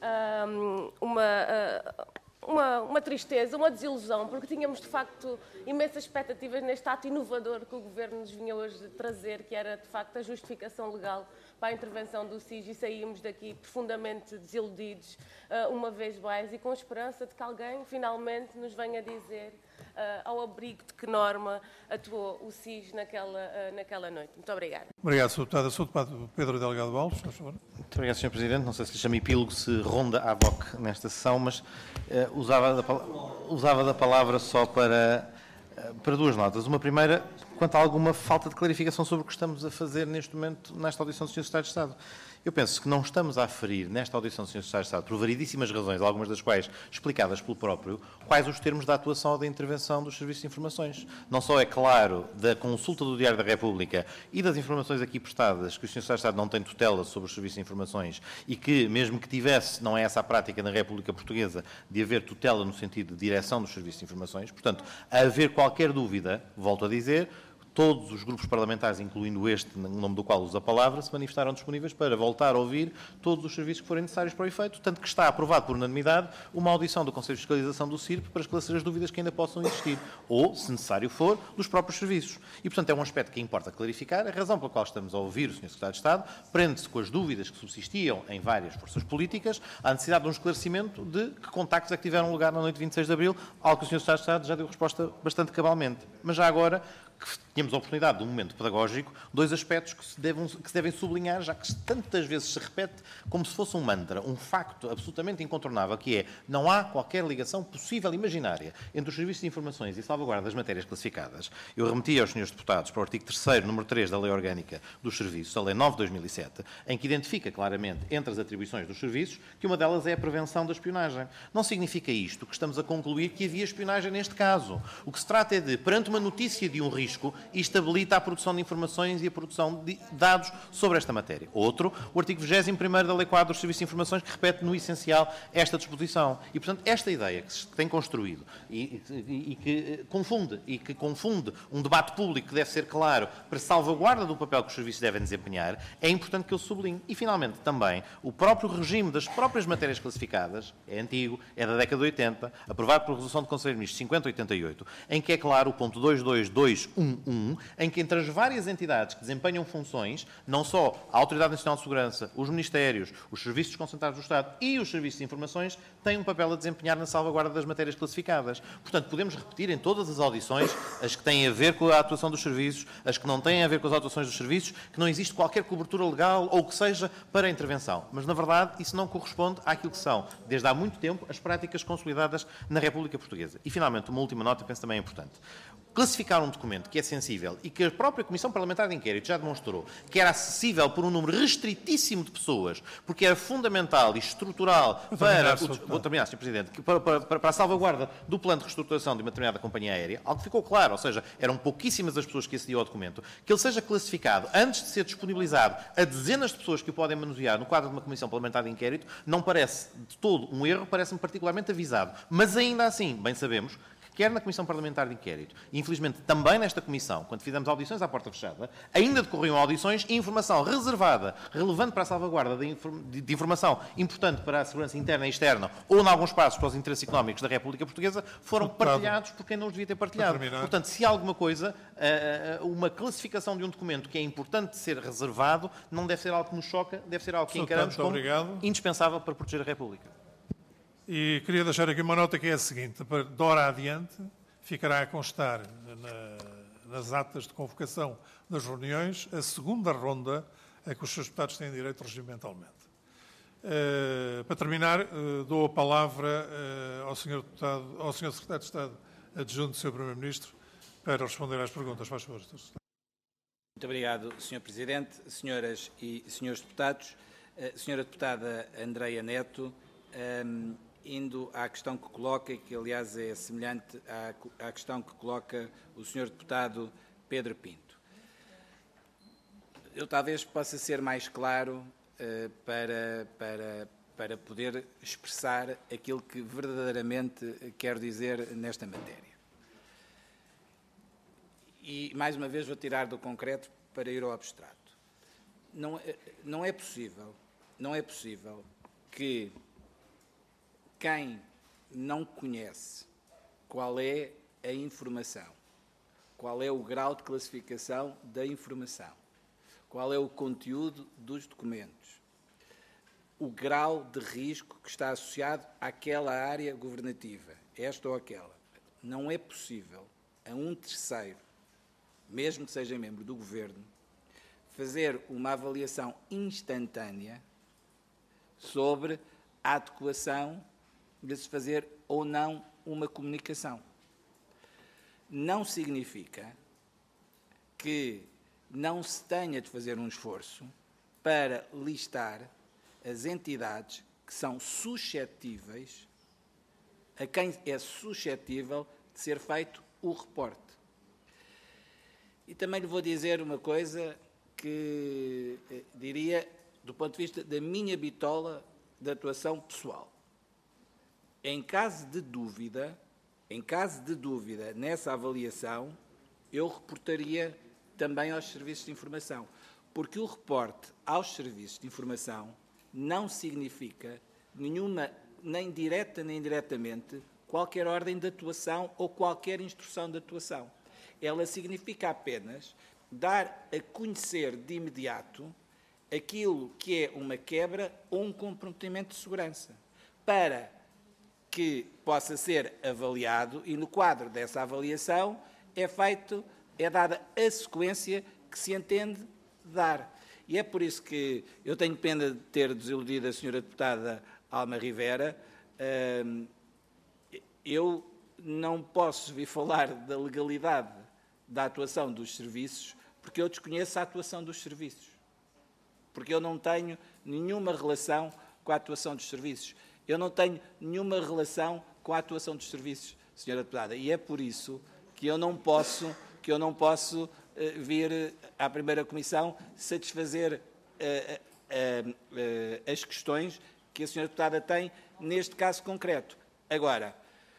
H: uma tristeza, uma desilusão, porque tínhamos, de facto, imensas expectativas neste ato inovador que o Governo nos vinha hoje trazer, que era, de facto, a justificação legal para a intervenção do SIS, e saímos daqui profundamente desiludidos, uma vez mais, e com esperança de que alguém, finalmente, nos venha dizer ao abrigo de que norma atuou o SIS naquela noite. Muito obrigada.
A: Obrigado, Sr. Deputado. Sr. Deputado Pedro Delgado Balbos, por favor.
C: Muito obrigado, Sr. Presidente. Não sei se lhe chama epílogo, se ronda à VOC nesta sessão, mas usava da palavra só para duas notas. Uma primeira, quanto a alguma falta de clarificação sobre o que estamos a fazer neste momento nesta audição do Sr. Secretário de Estado. Eu penso que não estamos a aferir nesta audição do Sr. Secretário de Estado, por variedíssimas razões, algumas das quais explicadas pelo próprio, quais os termos da atuação ou da intervenção dos serviços de informações. Não só é claro da consulta do Diário da República e das informações aqui prestadas que o Sr. Secretário de Estado não tem tutela sobre os serviços de informações e que, mesmo que tivesse, não é essa a prática na República Portuguesa de haver tutela no sentido de direção dos serviços de informações. Portanto, a haver qualquer dúvida, volto a dizer, todos os grupos parlamentares, incluindo este, no nome do qual uso a palavra, se manifestaram disponíveis para voltar a ouvir todos os serviços que forem necessários para o efeito, tanto que está aprovado por unanimidade uma audição do Conselho de Fiscalização do CIRP para esclarecer as dúvidas que ainda possam existir, ou, se necessário for, dos próprios serviços. E, portanto, é um aspecto que importa clarificar. A razão pela qual estamos a ouvir o Sr. Secretário de Estado prende-se com as dúvidas que subsistiam em várias forças políticas, à necessidade de um esclarecimento de que contactos é que tiveram lugar na noite de 26 de abril, algo que o Sr. Secretário de Estado já deu resposta bastante cabalmente. Mas já agora, que tínhamos a oportunidade de um momento pedagógico, 2 aspectos que se devem sublinhar, já que tantas vezes se repete como se fosse um mantra, um facto absolutamente incontornável, que é: não há qualquer ligação possível imaginária entre os serviços de informações e salvaguarda das matérias classificadas. Eu remeti aos senhores deputados para o artigo 3º, número 3 da Lei Orgânica dos Serviços, a Lei 9 de 2007, em que identifica claramente entre as atribuições dos serviços que uma delas é a prevenção da espionagem. Não significa isto que estamos a concluir que havia espionagem neste caso. O que se trata é de, perante uma notícia de um risco, isto habilita a produção de informações e a produção de dados sobre esta matéria. Outro, o artigo 21º da Lei 4 dos Serviços de Informações, que repete no essencial esta disposição. E, portanto, esta ideia que se tem construído e que confunde um debate público que deve ser claro para salvaguarda do papel que os serviços devem desempenhar, é importante que eu sublinhe. E, finalmente, também, o próprio regime das próprias matérias classificadas é antigo, é da década de 80, aprovado por resolução do Conselho de Ministros 5088, em que é claro o ponto 22211, em que entre as várias entidades que desempenham funções, não só a Autoridade Nacional de Segurança, os Ministérios, os Serviços Concentrados do Estado e os Serviços de Informações, têm um papel a desempenhar na salvaguarda das matérias classificadas. Portanto, podemos repetir em todas as audições, as que têm a ver com a atuação dos serviços, as que não têm a ver com as atuações dos serviços, que não existe qualquer cobertura legal ou que seja para a intervenção. Mas, na verdade, isso não corresponde àquilo que são, desde há muito tempo, as práticas consolidadas na República Portuguesa. E, finalmente, uma última nota, penso também é importante. Classificar um documento que é sensível e que a própria Comissão Parlamentar de Inquérito já demonstrou que era acessível por um número restritíssimo de pessoas, porque era fundamental e estrutural para, vou terminar, Sr. Presidente, para a salvaguarda do plano de reestruturação de uma determinada companhia aérea, algo que ficou claro, ou seja, eram pouquíssimas as pessoas que acediam ao documento, que ele seja classificado antes de ser disponibilizado a dezenas de pessoas que o podem manusear no quadro de uma Comissão Parlamentar de Inquérito, não parece de todo um erro, parece-me particularmente avisado. Mas ainda assim, bem sabemos, quer na Comissão Parlamentar de Inquérito, e infelizmente também nesta Comissão, quando fizemos audições à porta fechada, ainda decorriam audições e informação reservada, relevante para a salvaguarda de informação importante para a segurança interna e externa, ou, em alguns casos, para os interesses económicos da República Portuguesa, foram partilhados por quem não os devia ter partilhado. Portanto, se há alguma coisa, uma classificação de um documento que é importante ser reservado, não deve ser algo que nos choca, deve ser algo que encaramos como indispensável para proteger a República.
A: E queria deixar aqui uma nota que é a seguinte: de hora adiante ficará a constar nas atas de convocação das reuniões a segunda ronda a que os seus deputados têm direito regimentalmente. Para terminar, dou a palavra ao Sr. Secretário de Estado Adjunto do Sr. Primeiro-Ministro para responder às perguntas. Faz favor, Sr. Secretário.
F: Muito obrigado, Sr. Presidente, senhoras e senhores deputados. Senhora Deputada Andreia Neto, indo à questão que coloca, que aliás é semelhante à questão que coloca o Sr. Deputado Pedro Pinto. Eu talvez possa ser mais claro para poder expressar aquilo que verdadeiramente quero dizer nesta matéria. E, mais uma vez, vou tirar do concreto para ir ao abstrato. Não é possível que quem não conhece qual é a informação, qual é o grau de classificação da informação, qual é o conteúdo dos documentos, o grau de risco que está associado àquela área governativa, esta ou aquela. Não é possível a um terceiro, mesmo que seja membro do Governo, fazer uma avaliação instantânea sobre a adequação de se fazer ou não uma comunicação. Não significa que não se tenha de fazer um esforço para listar as entidades que são suscetíveis, a quem é suscetível de ser feito o reporte. E também lhe vou dizer uma coisa que diria do ponto de vista da minha bitola de atuação pessoal. Em caso de dúvida nessa avaliação, eu reportaria também aos serviços de informação, porque o reporte aos serviços de informação não significa nenhuma, nem direta nem indiretamente, qualquer ordem de atuação ou qualquer instrução de atuação. Ela significa apenas dar a conhecer de imediato aquilo que é uma quebra ou um comprometimento de segurança, para que possa ser avaliado e, no quadro dessa avaliação, é feito é dada a sequência que se entende dar. E é por isso que eu tenho pena de ter desiludido a senhora deputada Alma Rivera. Eu não posso vir falar da legalidade da atuação dos serviços, porque eu desconheço a atuação dos serviços. Porque eu não tenho nenhuma relação com a atuação dos serviços. Eu não tenho nenhuma relação com a atuação dos serviços, senhora deputada. E é por isso que eu não posso vir à primeira comissão satisfazer as questões que a senhora deputada tem neste caso concreto. Agora,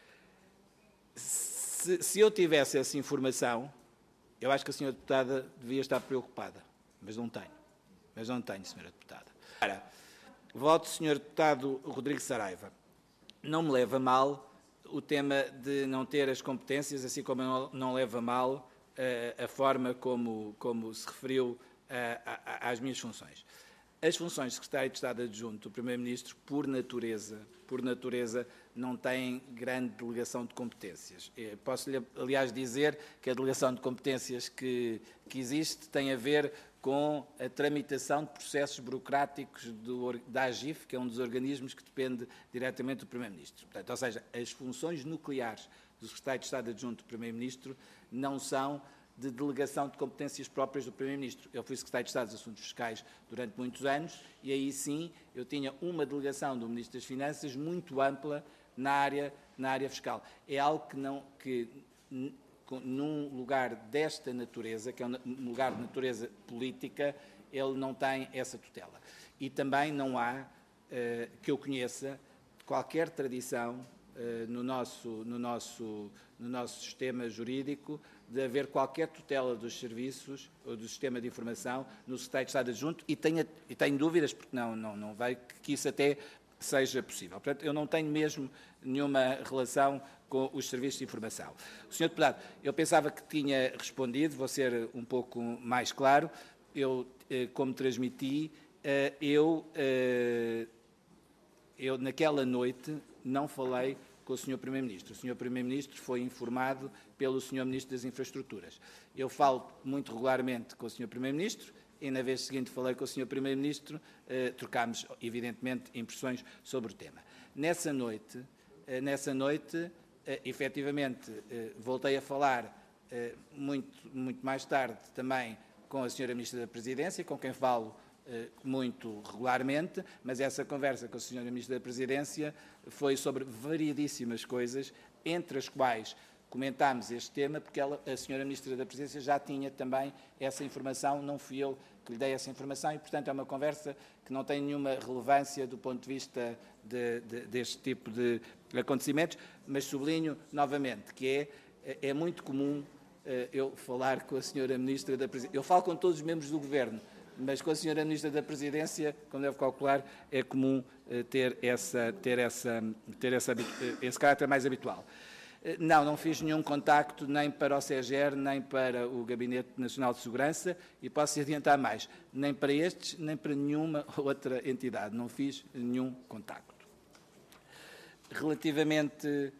F: se eu tivesse essa informação, eu acho que a senhora deputada devia estar preocupada, mas não tenho. Mas não tenho, senhora deputada. Agora, voto, senhor deputado Rodrigues Saraiva. Não me leva mal o tema de não ter as competências, assim como não leva mal a forma como se referiu às minhas funções. As funções de Secretário de Estado Adjunto do Primeiro-Ministro, por natureza, não têm grande delegação de competências. Posso-lhe, aliás, dizer que a delegação de competências que existe tem a ver com a tramitação de processos burocráticos da AGIF, que é um dos organismos que depende diretamente do Primeiro-Ministro. Portanto, ou seja, as funções nucleares do Secretário de Estado Adjunto do Primeiro-Ministro não são de delegação de competências próprias do Primeiro-Ministro. Eu fui Secretário de Estado dos Assuntos Fiscais durante muitos anos e aí sim eu tinha uma delegação do Ministro das Finanças muito ampla na área fiscal. É algo que num lugar desta natureza, que é um lugar de natureza política, ele não tem essa tutela. E também não há, que eu conheça, qualquer tradição no nosso sistema jurídico de haver qualquer tutela dos serviços ou do sistema de informação no Secretário de Estado Adjunto e tenho dúvidas, porque não vejo que isso até seja possível. Portanto, eu não tenho mesmo nenhuma relação com os serviços de informação. O Sr. Deputado, eu pensava que tinha respondido, vou ser um pouco mais claro. Eu, como transmiti, eu naquela noite não falei com o Sr. Primeiro-Ministro. O Sr. Primeiro-Ministro foi informado pelo Sr. Ministro das Infraestruturas. Eu falo muito regularmente com o Sr. Primeiro-Ministro e na vez seguinte falei com o Sr. Primeiro-Ministro, trocámos, evidentemente, impressões sobre o tema. Nessa noite, efetivamente, voltei a falar muito mais tarde também com a Sra. Ministra da Presidência, com quem falo muito regularmente, mas essa conversa com a Sra. Ministra da Presidência foi sobre variedíssimas coisas, entre as quais comentámos este tema, porque a Sra. Ministra da Presidência já tinha também essa informação, não fui eu que lhe dei essa informação e, portanto, é uma conversa que não tem nenhuma relevância do ponto de vista deste tipo de acontecimentos, mas sublinho novamente que é muito comum eu falar com a Sra. Ministra da Presidência. Eu falo com todos os membros do Governo, mas com a Sra. Ministra da Presidência, como deve calcular, é comum ter esse caráter mais habitual. Não fiz nenhum contacto nem para o SEGER, nem para o Gabinete Nacional de Segurança e posso adiantar mais, nem para estes, nem para nenhuma outra entidade. Não fiz nenhum contacto. Relativamente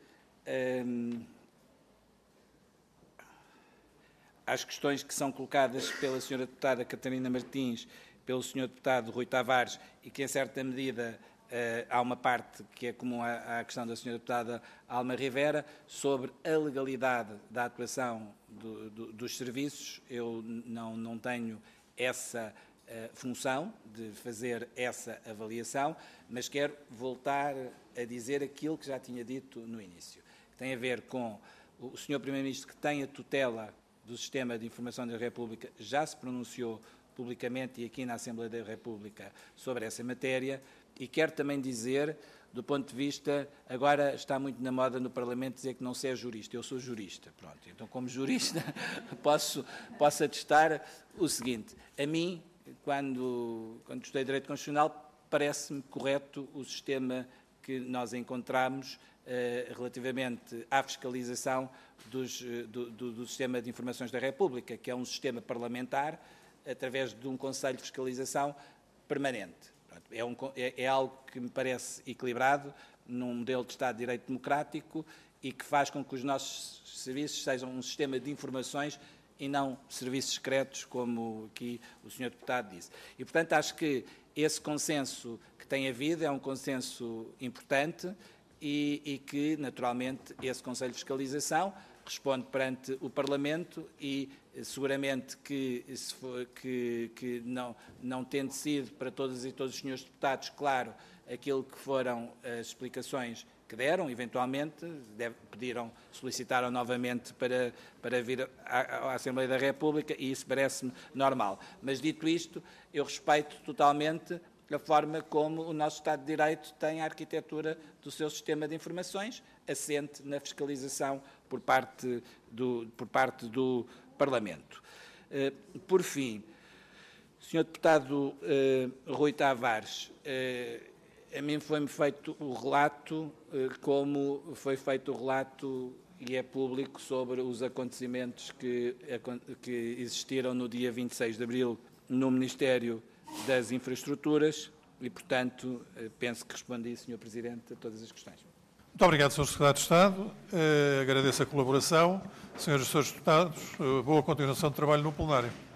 F: às questões que são colocadas pela Sra. Deputada Catarina Martins, pelo Sr. Deputado Rui Tavares e que, em certa medida, há uma parte que é comum à questão da Sra. Deputada Alma Rivera, sobre a legalidade da atuação dos serviços. Eu não tenho essa função de fazer essa avaliação, mas quero voltar a dizer aquilo que já tinha dito no início, que tem a ver com o Sr. Primeiro-Ministro, que tem a tutela do Sistema de Informação da República, já se pronunciou publicamente e aqui na Assembleia da República sobre essa matéria. E quero também dizer, do ponto de vista, agora está muito na moda no Parlamento dizer que não se é jurista. Eu sou jurista, pronto. Então, como jurista, posso atestar o seguinte. A mim, quando estudei Direito Constitucional, parece-me correto o sistema que nós encontramos relativamente à fiscalização do Sistema de Informações da República, que é um sistema parlamentar, através de um Conselho de Fiscalização permanente. É algo que me parece equilibrado, num modelo de Estado de Direito Democrático e que faz com que os nossos serviços sejam um sistema de informações e não serviços secretos, como aqui o Sr. Deputado disse. E, portanto, acho que esse consenso que tem havido é um consenso importante e que, naturalmente, esse Conselho de Fiscalização responde perante o Parlamento e, seguramente, que não tendo sido para todas e todos os senhores deputados claro aquilo que foram as explicações que deram, eventualmente, solicitaram novamente para vir à Assembleia da República e isso parece-me normal. Mas, dito isto, eu respeito totalmente a forma como o nosso Estado de Direito tem a arquitetura do seu sistema de informações, assente na fiscalização por parte do Parlamento. Por fim, Sr. Deputado Rui Tavares, a mim foi-me feito o relato, como foi feito o relato e é público sobre os acontecimentos que existiram no dia 26 de abril no Ministério das Infraestruturas e, portanto, penso que respondi, Sr. Presidente, a todas as questões.
A: Muito obrigado, Sr. Secretário de Estado. Agradeço a colaboração. Senhoras e Srs. Deputados, boa continuação de trabalho no plenário.